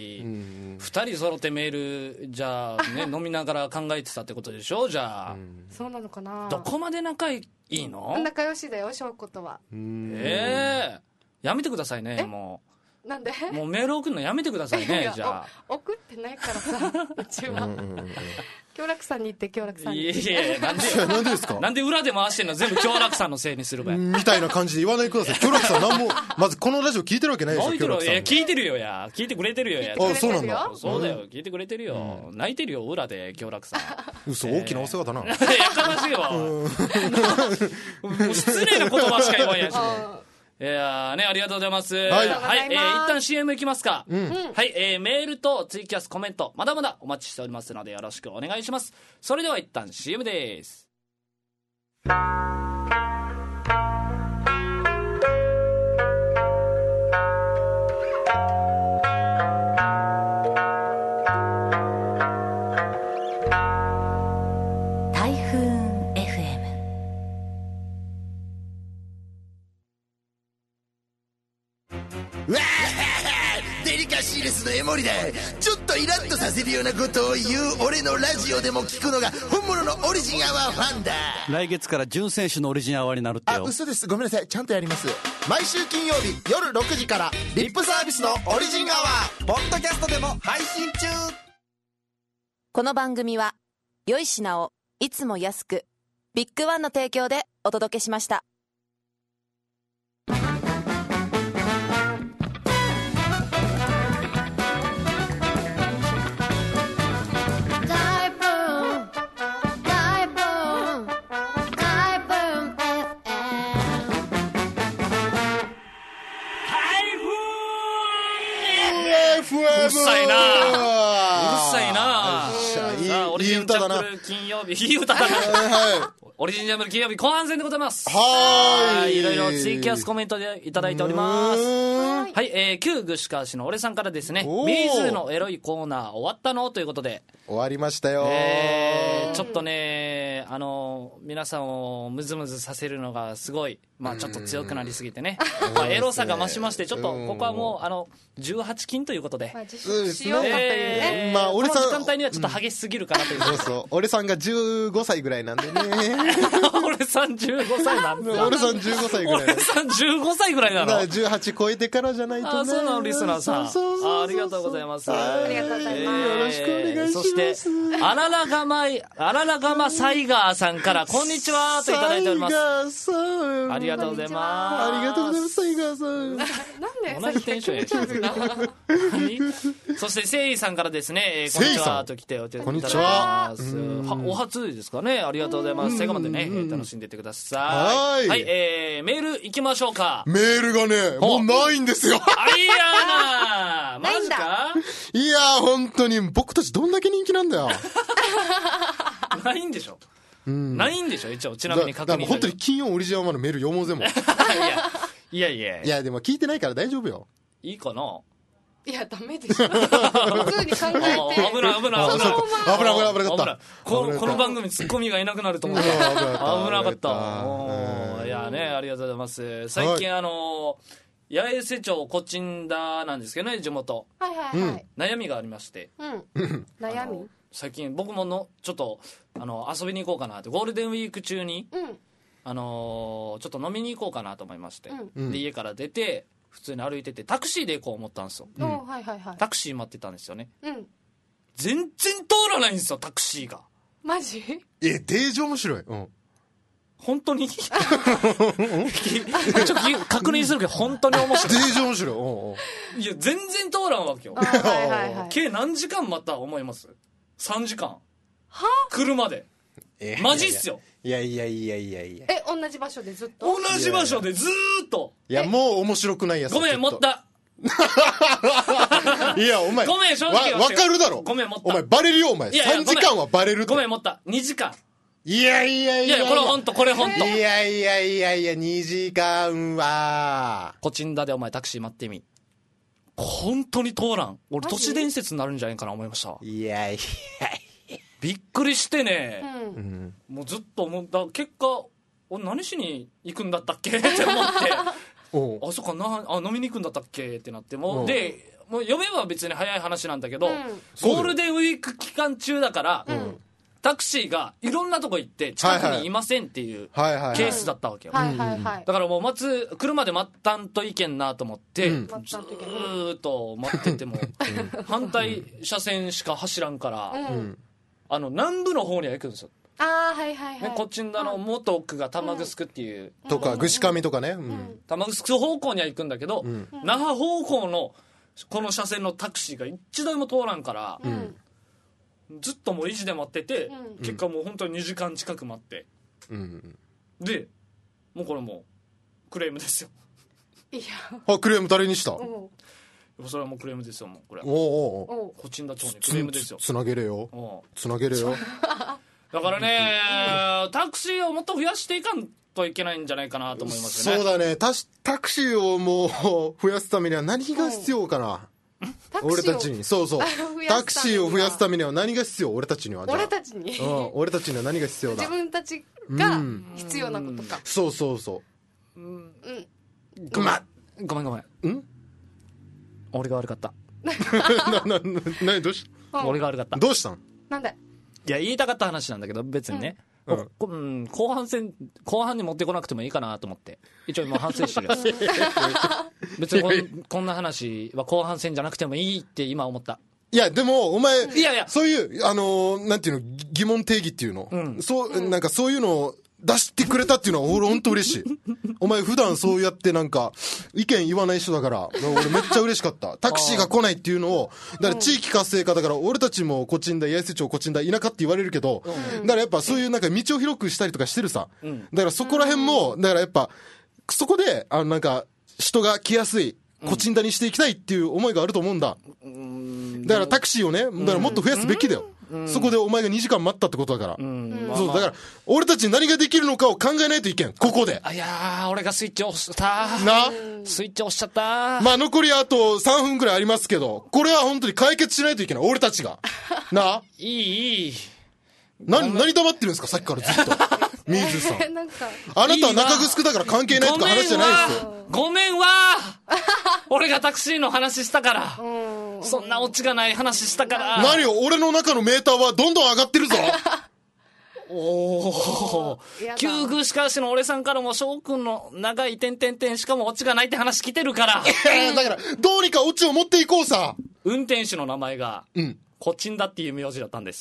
2人揃ってメールじゃあね飲みながら考えてたってことでしょ。じゃあそうなのかな。 どこまで仲いいの？ 仲良しだよ翔子とは。 やめてくださいね。もなんでもうメール送るのやめてくださいね。じゃあ送ってないからさ、うちは京楽さんに言って、京楽さんに。 いやなんでですか。 なんで裏で回してんの全部京楽さんのせいにするばいみたいな感じで言わないでください。京楽さん何もまずこのラジオ聞いてるわけないでしょ。京楽さん聞いてるよや、聞いてくれてるよや。 あ、そうなんだ。 そうだよ、聞いてくれてるよ。泣いてるよ裏で京楽さん。 嘘、大きなお世話だな。 やかましいわ。もう失礼な言葉しか言わんやし。いやね、ありがとうございます。はい、一旦 CM いきますか。はい、メールとツイキャスコメントまだまだお待ちしておりますのでよろしくお願いします。それでは一旦 CM です。 デリカシーレスのエモリだ。ちょっとイラッとさせるようなことを言う俺のラジオでも聞くのが本物のオリジンアワーファンだ。 来月から準選手のオリジンアワーになるってよ。 嘘です、ごめんなさい、ちゃんとやります。毎週金曜日夜6時からリップサービスのオリジンアワーポッドキャストでも配信中。 この番組は良い品をいつも安く、ビッグワンの提供でお届けしました。 うるさいな、うるさいな。 いい歌だな。 金曜日、いい歌だな。オリジンジャンブル金曜日後半戦でございます。いろいろツイキャスコメントでいただいております。はい、旧具志川市の俺さんからですね、ミズのエロいコーナー終わったのということで。 終わりましたよ。 ちょっとね、皆さんをムズムズさせるのがすごい、まあちょっと強くなりすぎてね、エロさが増しまして、ちょっとここはもう18禁ということで、 しようかというね。 まあ俺さんこの時間帯にはちょっと激しすぎるかなという。 そうそう、俺さんが15歳ぐらいなんでね。 俺さん15歳なんで。 俺さん15歳ぐらい。 俺さん15歳ぐらいなの。 18超えてからじゃないとね。 あ、そうなの、リスナーさん。ありがとうございます。 ありがとうございます。 よろしくお願いします。 そしてあららがまサイガーさんからこんにちはといただいております。ありがとうございます。 ありがとうございます、サイガーさん。 なんで同じテンションやし。そしてせいさんからですね、こんにちはと来ておいていただいてます。お初ですかね。ありがとうございます。最後までね、楽しんでってください。はい、メール行きましょうか。 メールがね、もうないんですよ。 あいやな、マジか。 いやー、本当に僕たちどんだけ人気なんだよ。 ないんでしょ。ないんでしょ。一応ちなみに確認。 本当に金曜オリジナルのメール読もうぜも。 いやでも聞いてないから大丈夫よ。 いいかな。 いや、ダメでしょ。普通に考えて。 危ないかった。 この番組ツッコミがいなくなると思った。危なかった。いやね、ありがとうございます。最近八重瀬町コチンダなんですけどね、地元。 はいはいはい。 悩みがありまして。 悩み？ 最近僕もちょっと遊びに行こうかなって、ゴールデンウィーク中にちょっと飲みに行こうかなと思いまして、で家から出て普通に歩いててタクシーで行こう思ったんですよ。タクシー待ってたんですよね。全然通らないんですよ、タクシーが。マジ？ デージ面白い。 本当にちょっと確認するけど本当に面白い。 デージ面白い。いや全然通らんわけよ。計何時間待った思います？ 3 時間車で。マジっすよ。 いや同じ場所でずっと同じ場所でずーっと。 いやもう面白くないやつ。 ごめん持った。 いやお前ごめん正直わかるだろ。 ごめん持った。 お前バレるよお前。3時間はバレる。 ごめん持った。2時間。 いやこれ本当これ本当。 いや2時間はコチンダでお前タクシー待ってみ。本当に通らん。俺都市伝説になるんじゃないかな思いました。びっくりしてね、もうずっと思った。結果俺何しに行くんだったっけって思ってあそっか飲みに行くんだったっけってなってもう読めば別に早い話なんだけど、ゴールデンウィーク期間中だから、 タクシーがいろんなとこ行って近くにいませんっていうケースだったわけよ。だからもう車で待ったんといけんなと思って、ずーっと待ってても反対車線しか走らんから、南部の方には行くんですよ。こっちの元奥が玉城っていう、 とか串上とかね、 玉城方向には行くんだけど、那覇方向のこの車線のタクシーが一台も通らんから、ずっともう維持で待ってて、結果もう本当に2時間近く待って、でもうこれもうクレームですよ。 いやクレーム誰にした？ それはもうクレームですよ。もうこれコチンダ町にクレームですよ。 つなげれよだからね、タクシーをもっと増やしていかんといけないんじゃないかなと思いますよね。 そうだね。タクシーをもう増やすためには何が必要かな、俺たちに。そうタクシーを増やすためには何が必要？俺たちには。 俺たちに俺たちには何が必要だ？ 自分たちが必要なことか。 そうごめん俺が悪かった。 何どうした？ 俺が悪かった。 どうしたん？ なんで？ いや、言いたかった話なんだけど別にね、後半に持ってこなくてもいいかなと思って一応今反省してる別にこんな話は後半戦じゃなくてもいいって今思った。 いやでもお前いそういうなんていうの、疑問定義っていうの、なんかそういうのを出してくれたっていうのは俺ほんと嬉しい。お前普段そうやってなんか意見言わない人だから俺めっちゃ嬉しかった。タクシーが来ないっていうのを、だから地域活性化だから俺たちもコチンダ、八重洲町コチンダ田舎って言われるけど、だからやっぱそういうなんか道を広くしたりとかしてるさ。だからそこら辺もだからやっぱそこでなんか人が来やすいコチンダにしていきたいっていう思いがあると思うんだ。だからタクシーをね、だからもっと増やすべきだよ。そこでお前が2時間待ったってことだから。そうだから俺たちに何ができるのかを考えないといけん。ここで。 いやー、俺がスイッチ押したスイッチ押しちゃった。 まあ残りあと3分くらいありますけど、これは本当に解決しないといけない。俺たちがいい何黙ってるんですか、さっきからずっと。水さんあなたは中城だから関係ないとか話じゃないですよ。 ごめんわ俺がタクシーの話したから、そんなオチがない話したから。 何よ、俺の中のメーターはどんどん上がってるぞ。 旧宮歯科医師の俺さんからも翔くんの長い点しかもオチがないって話来てるから。 だからどうにかオチを持っていこうさ。 運転手の名前がコチンダっていう名字だったんです。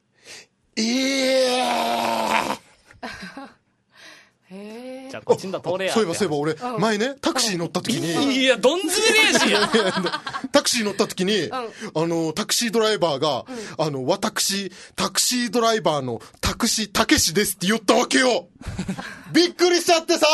じゃあコチンダ通れや。 そういえば俺前ねタクシー乗った時に、 いやどんずべねえしやタクシー乗った時にタクシードライバーが私タクシードライバーのタクシーたけしですって言ったわけよ。びっくりしちゃってさ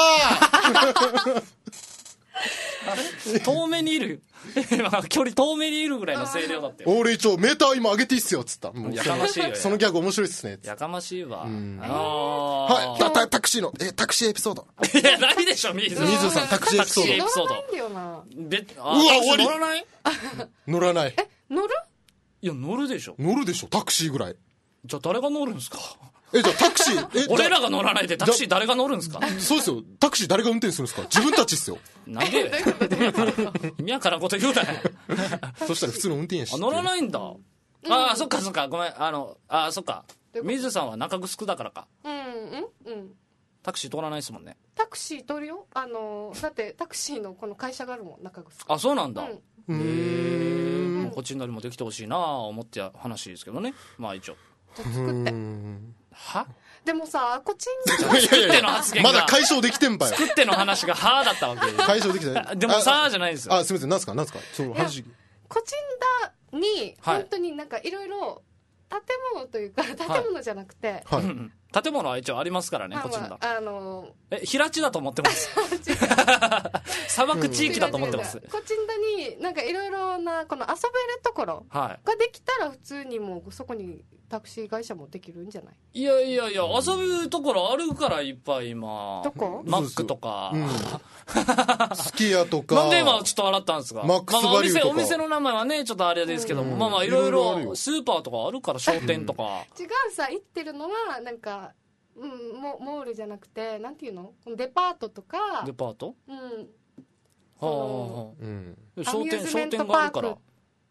遠目にいる距離遠目にいるぐらいの声量だってよ。 俺一応メーター今上げていいっすよっつった。 やかましいよ。 そのギャグ面白いっすね。 やかましいわ。 はいタクシーのタクシーエピソード。 いやないでしょ水さんタクシーエピソード。 乗らないんだよな。 うわ終わり。 乗らない乗らない。 乗る？ いや乗るでしょ。 乗るでしょタクシーぐらい。 じゃあ誰が乗るんですか。 じゃあタクシー俺らが乗らないでタクシー誰が乗るんですか。 そうですよ。タクシー誰が運転するんですか。自分たちっすよ。 なんで意味わからんこと言うなよ。 そしたら普通の運転やし。 乗らないんだ。そっかごめんそっか水さんは中城だからか。タクシー通らないですもんね。 タクシー通るよ。だってタクシーのこの会社があるもん、中城。 そうなんだ。もうこっちになりもできてほしいな思って話ですけどね。まあ一応じゃあ作ってでもさ、こっちに作っての発言がまだ解消できてんばよ。 作っての話がだったわけで解消できてない。 でもじゃないですよ。 すみません、なんすかその話。 コチンダに本当になんかいろいろ建物というか、建物じゃなくて、 建物は一応ありますからね、コチンダ。平地だと思ってます。砂漠地域だと思ってます。 コチンダになんかいろいろなこの遊べるところができたら普通にもうそこにタクシー会社もできるんじゃない？ いや遊ぶところあるからいっぱい今。 どこ？ マックとか、 スキヤとか。 なんで今ちょっと笑ったんですか。 マックスバリューとか。 お店の名前はねちょっとあれですけども、いろいろスーパーとかあるから、商店とか。 違うさ、行ってるのはなんかモールじゃなくてなんていうの？デパートとか。 デパート？ アミューズメントパーク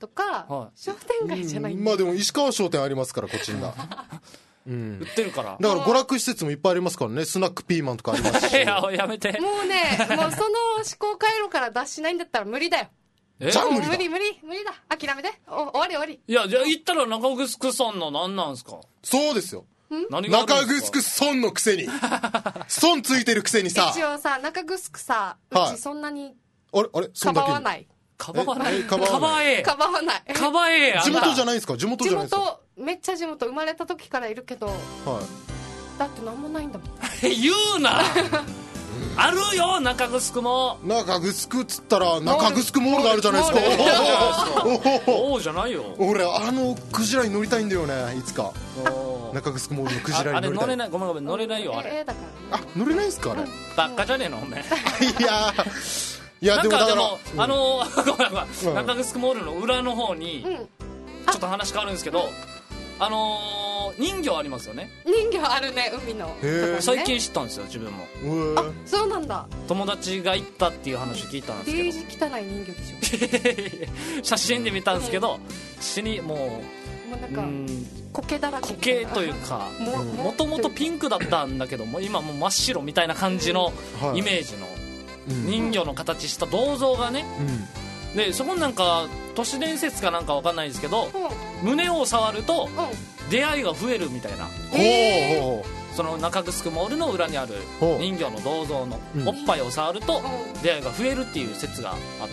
とか、商店街じゃないんだ。 まあでも石川商店ありますから、こっちには。 売ってるから。 だから娯楽施設もいっぱいありますからね。スナックピーマンとかありますし。 いや、やめて。 もうね、もうその思考回路から脱しないんだったら無理だよ。 じゃあ無理だ。 無理だ。諦めて。終わり。 いや、じゃあ言ったら中城村の何なんすか？ そうですよ。 何があるん中城村のくせに。村ついてるくせにさ。 一応さ、中城さ、うちそんなに、 あれかばわない。 かばわない。 かばわない。 かばえや。 地元じゃないですか？地元じゃないですか？ めっちゃ地元、生まれた時からいるけど、だってなんもないんだもん。 言うな。あるよ、中城も。 中城っつったら中城モールがあるじゃないですか。 おおじゃないよ。 俺クジラに乗りたいんだよね、いつか。中城モールのクジラに乗りたい。 あれ乗れない、ごめん乗れないよ、あれ。 あ、 乗れないんすか、あれ。 ばっかじゃねえの、おめえ。 いやなんかでも中城モールの裏の方にちょっと話変わるんですけど、人魚ありますよね。 人魚あるね、海の。 最近知ったんですよ、自分も。 あ、そうなんだ。 友達が行ったっていう話聞いたんですけど。 デージ汚い人魚でしょ。写真で見たんですけど、死にもうなんか苔だらけ。 苔というか、もともとピンクだったんだけども、今もう真っ白みたいな感じのイメージの人魚の形した銅像がね。でそこなんか都市伝説かなんかわかんないですけど、胸を触ると出会いが増えるみたいな。その中城モールの裏にある人魚の銅像のおっぱいを触ると出会いが増えるっていう説があって、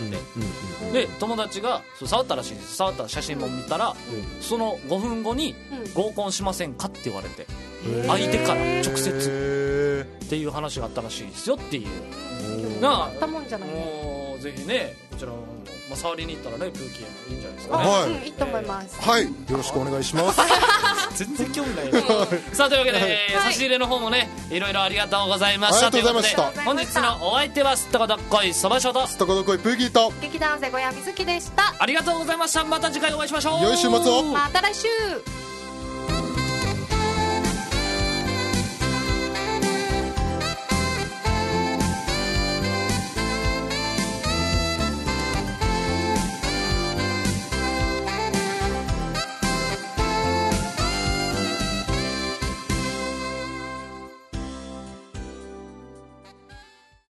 で友達が触ったらしいんです。触った写真も見たら、その5分後に合コンしませんかって言われて、相手から直接っていう話があったらしいですよっていう。 あったもんじゃない。 もうぜひね、こちらの方も、触りに行ったらね、プーキーもいいんじゃないですかね。 いいと思います。 はい、よろしくお願いします。 全然興味ないよ。さあというわけで、差し入れの方もね、いろいろありがとうございました。 ありがとうございました。 本日のお相手はすったこどっこいそばしょとすったこどっこいプーキーと劇団生小屋みずきでした。 ありがとうございました。また次回お会いしましょう。 良い週末を。 また来週。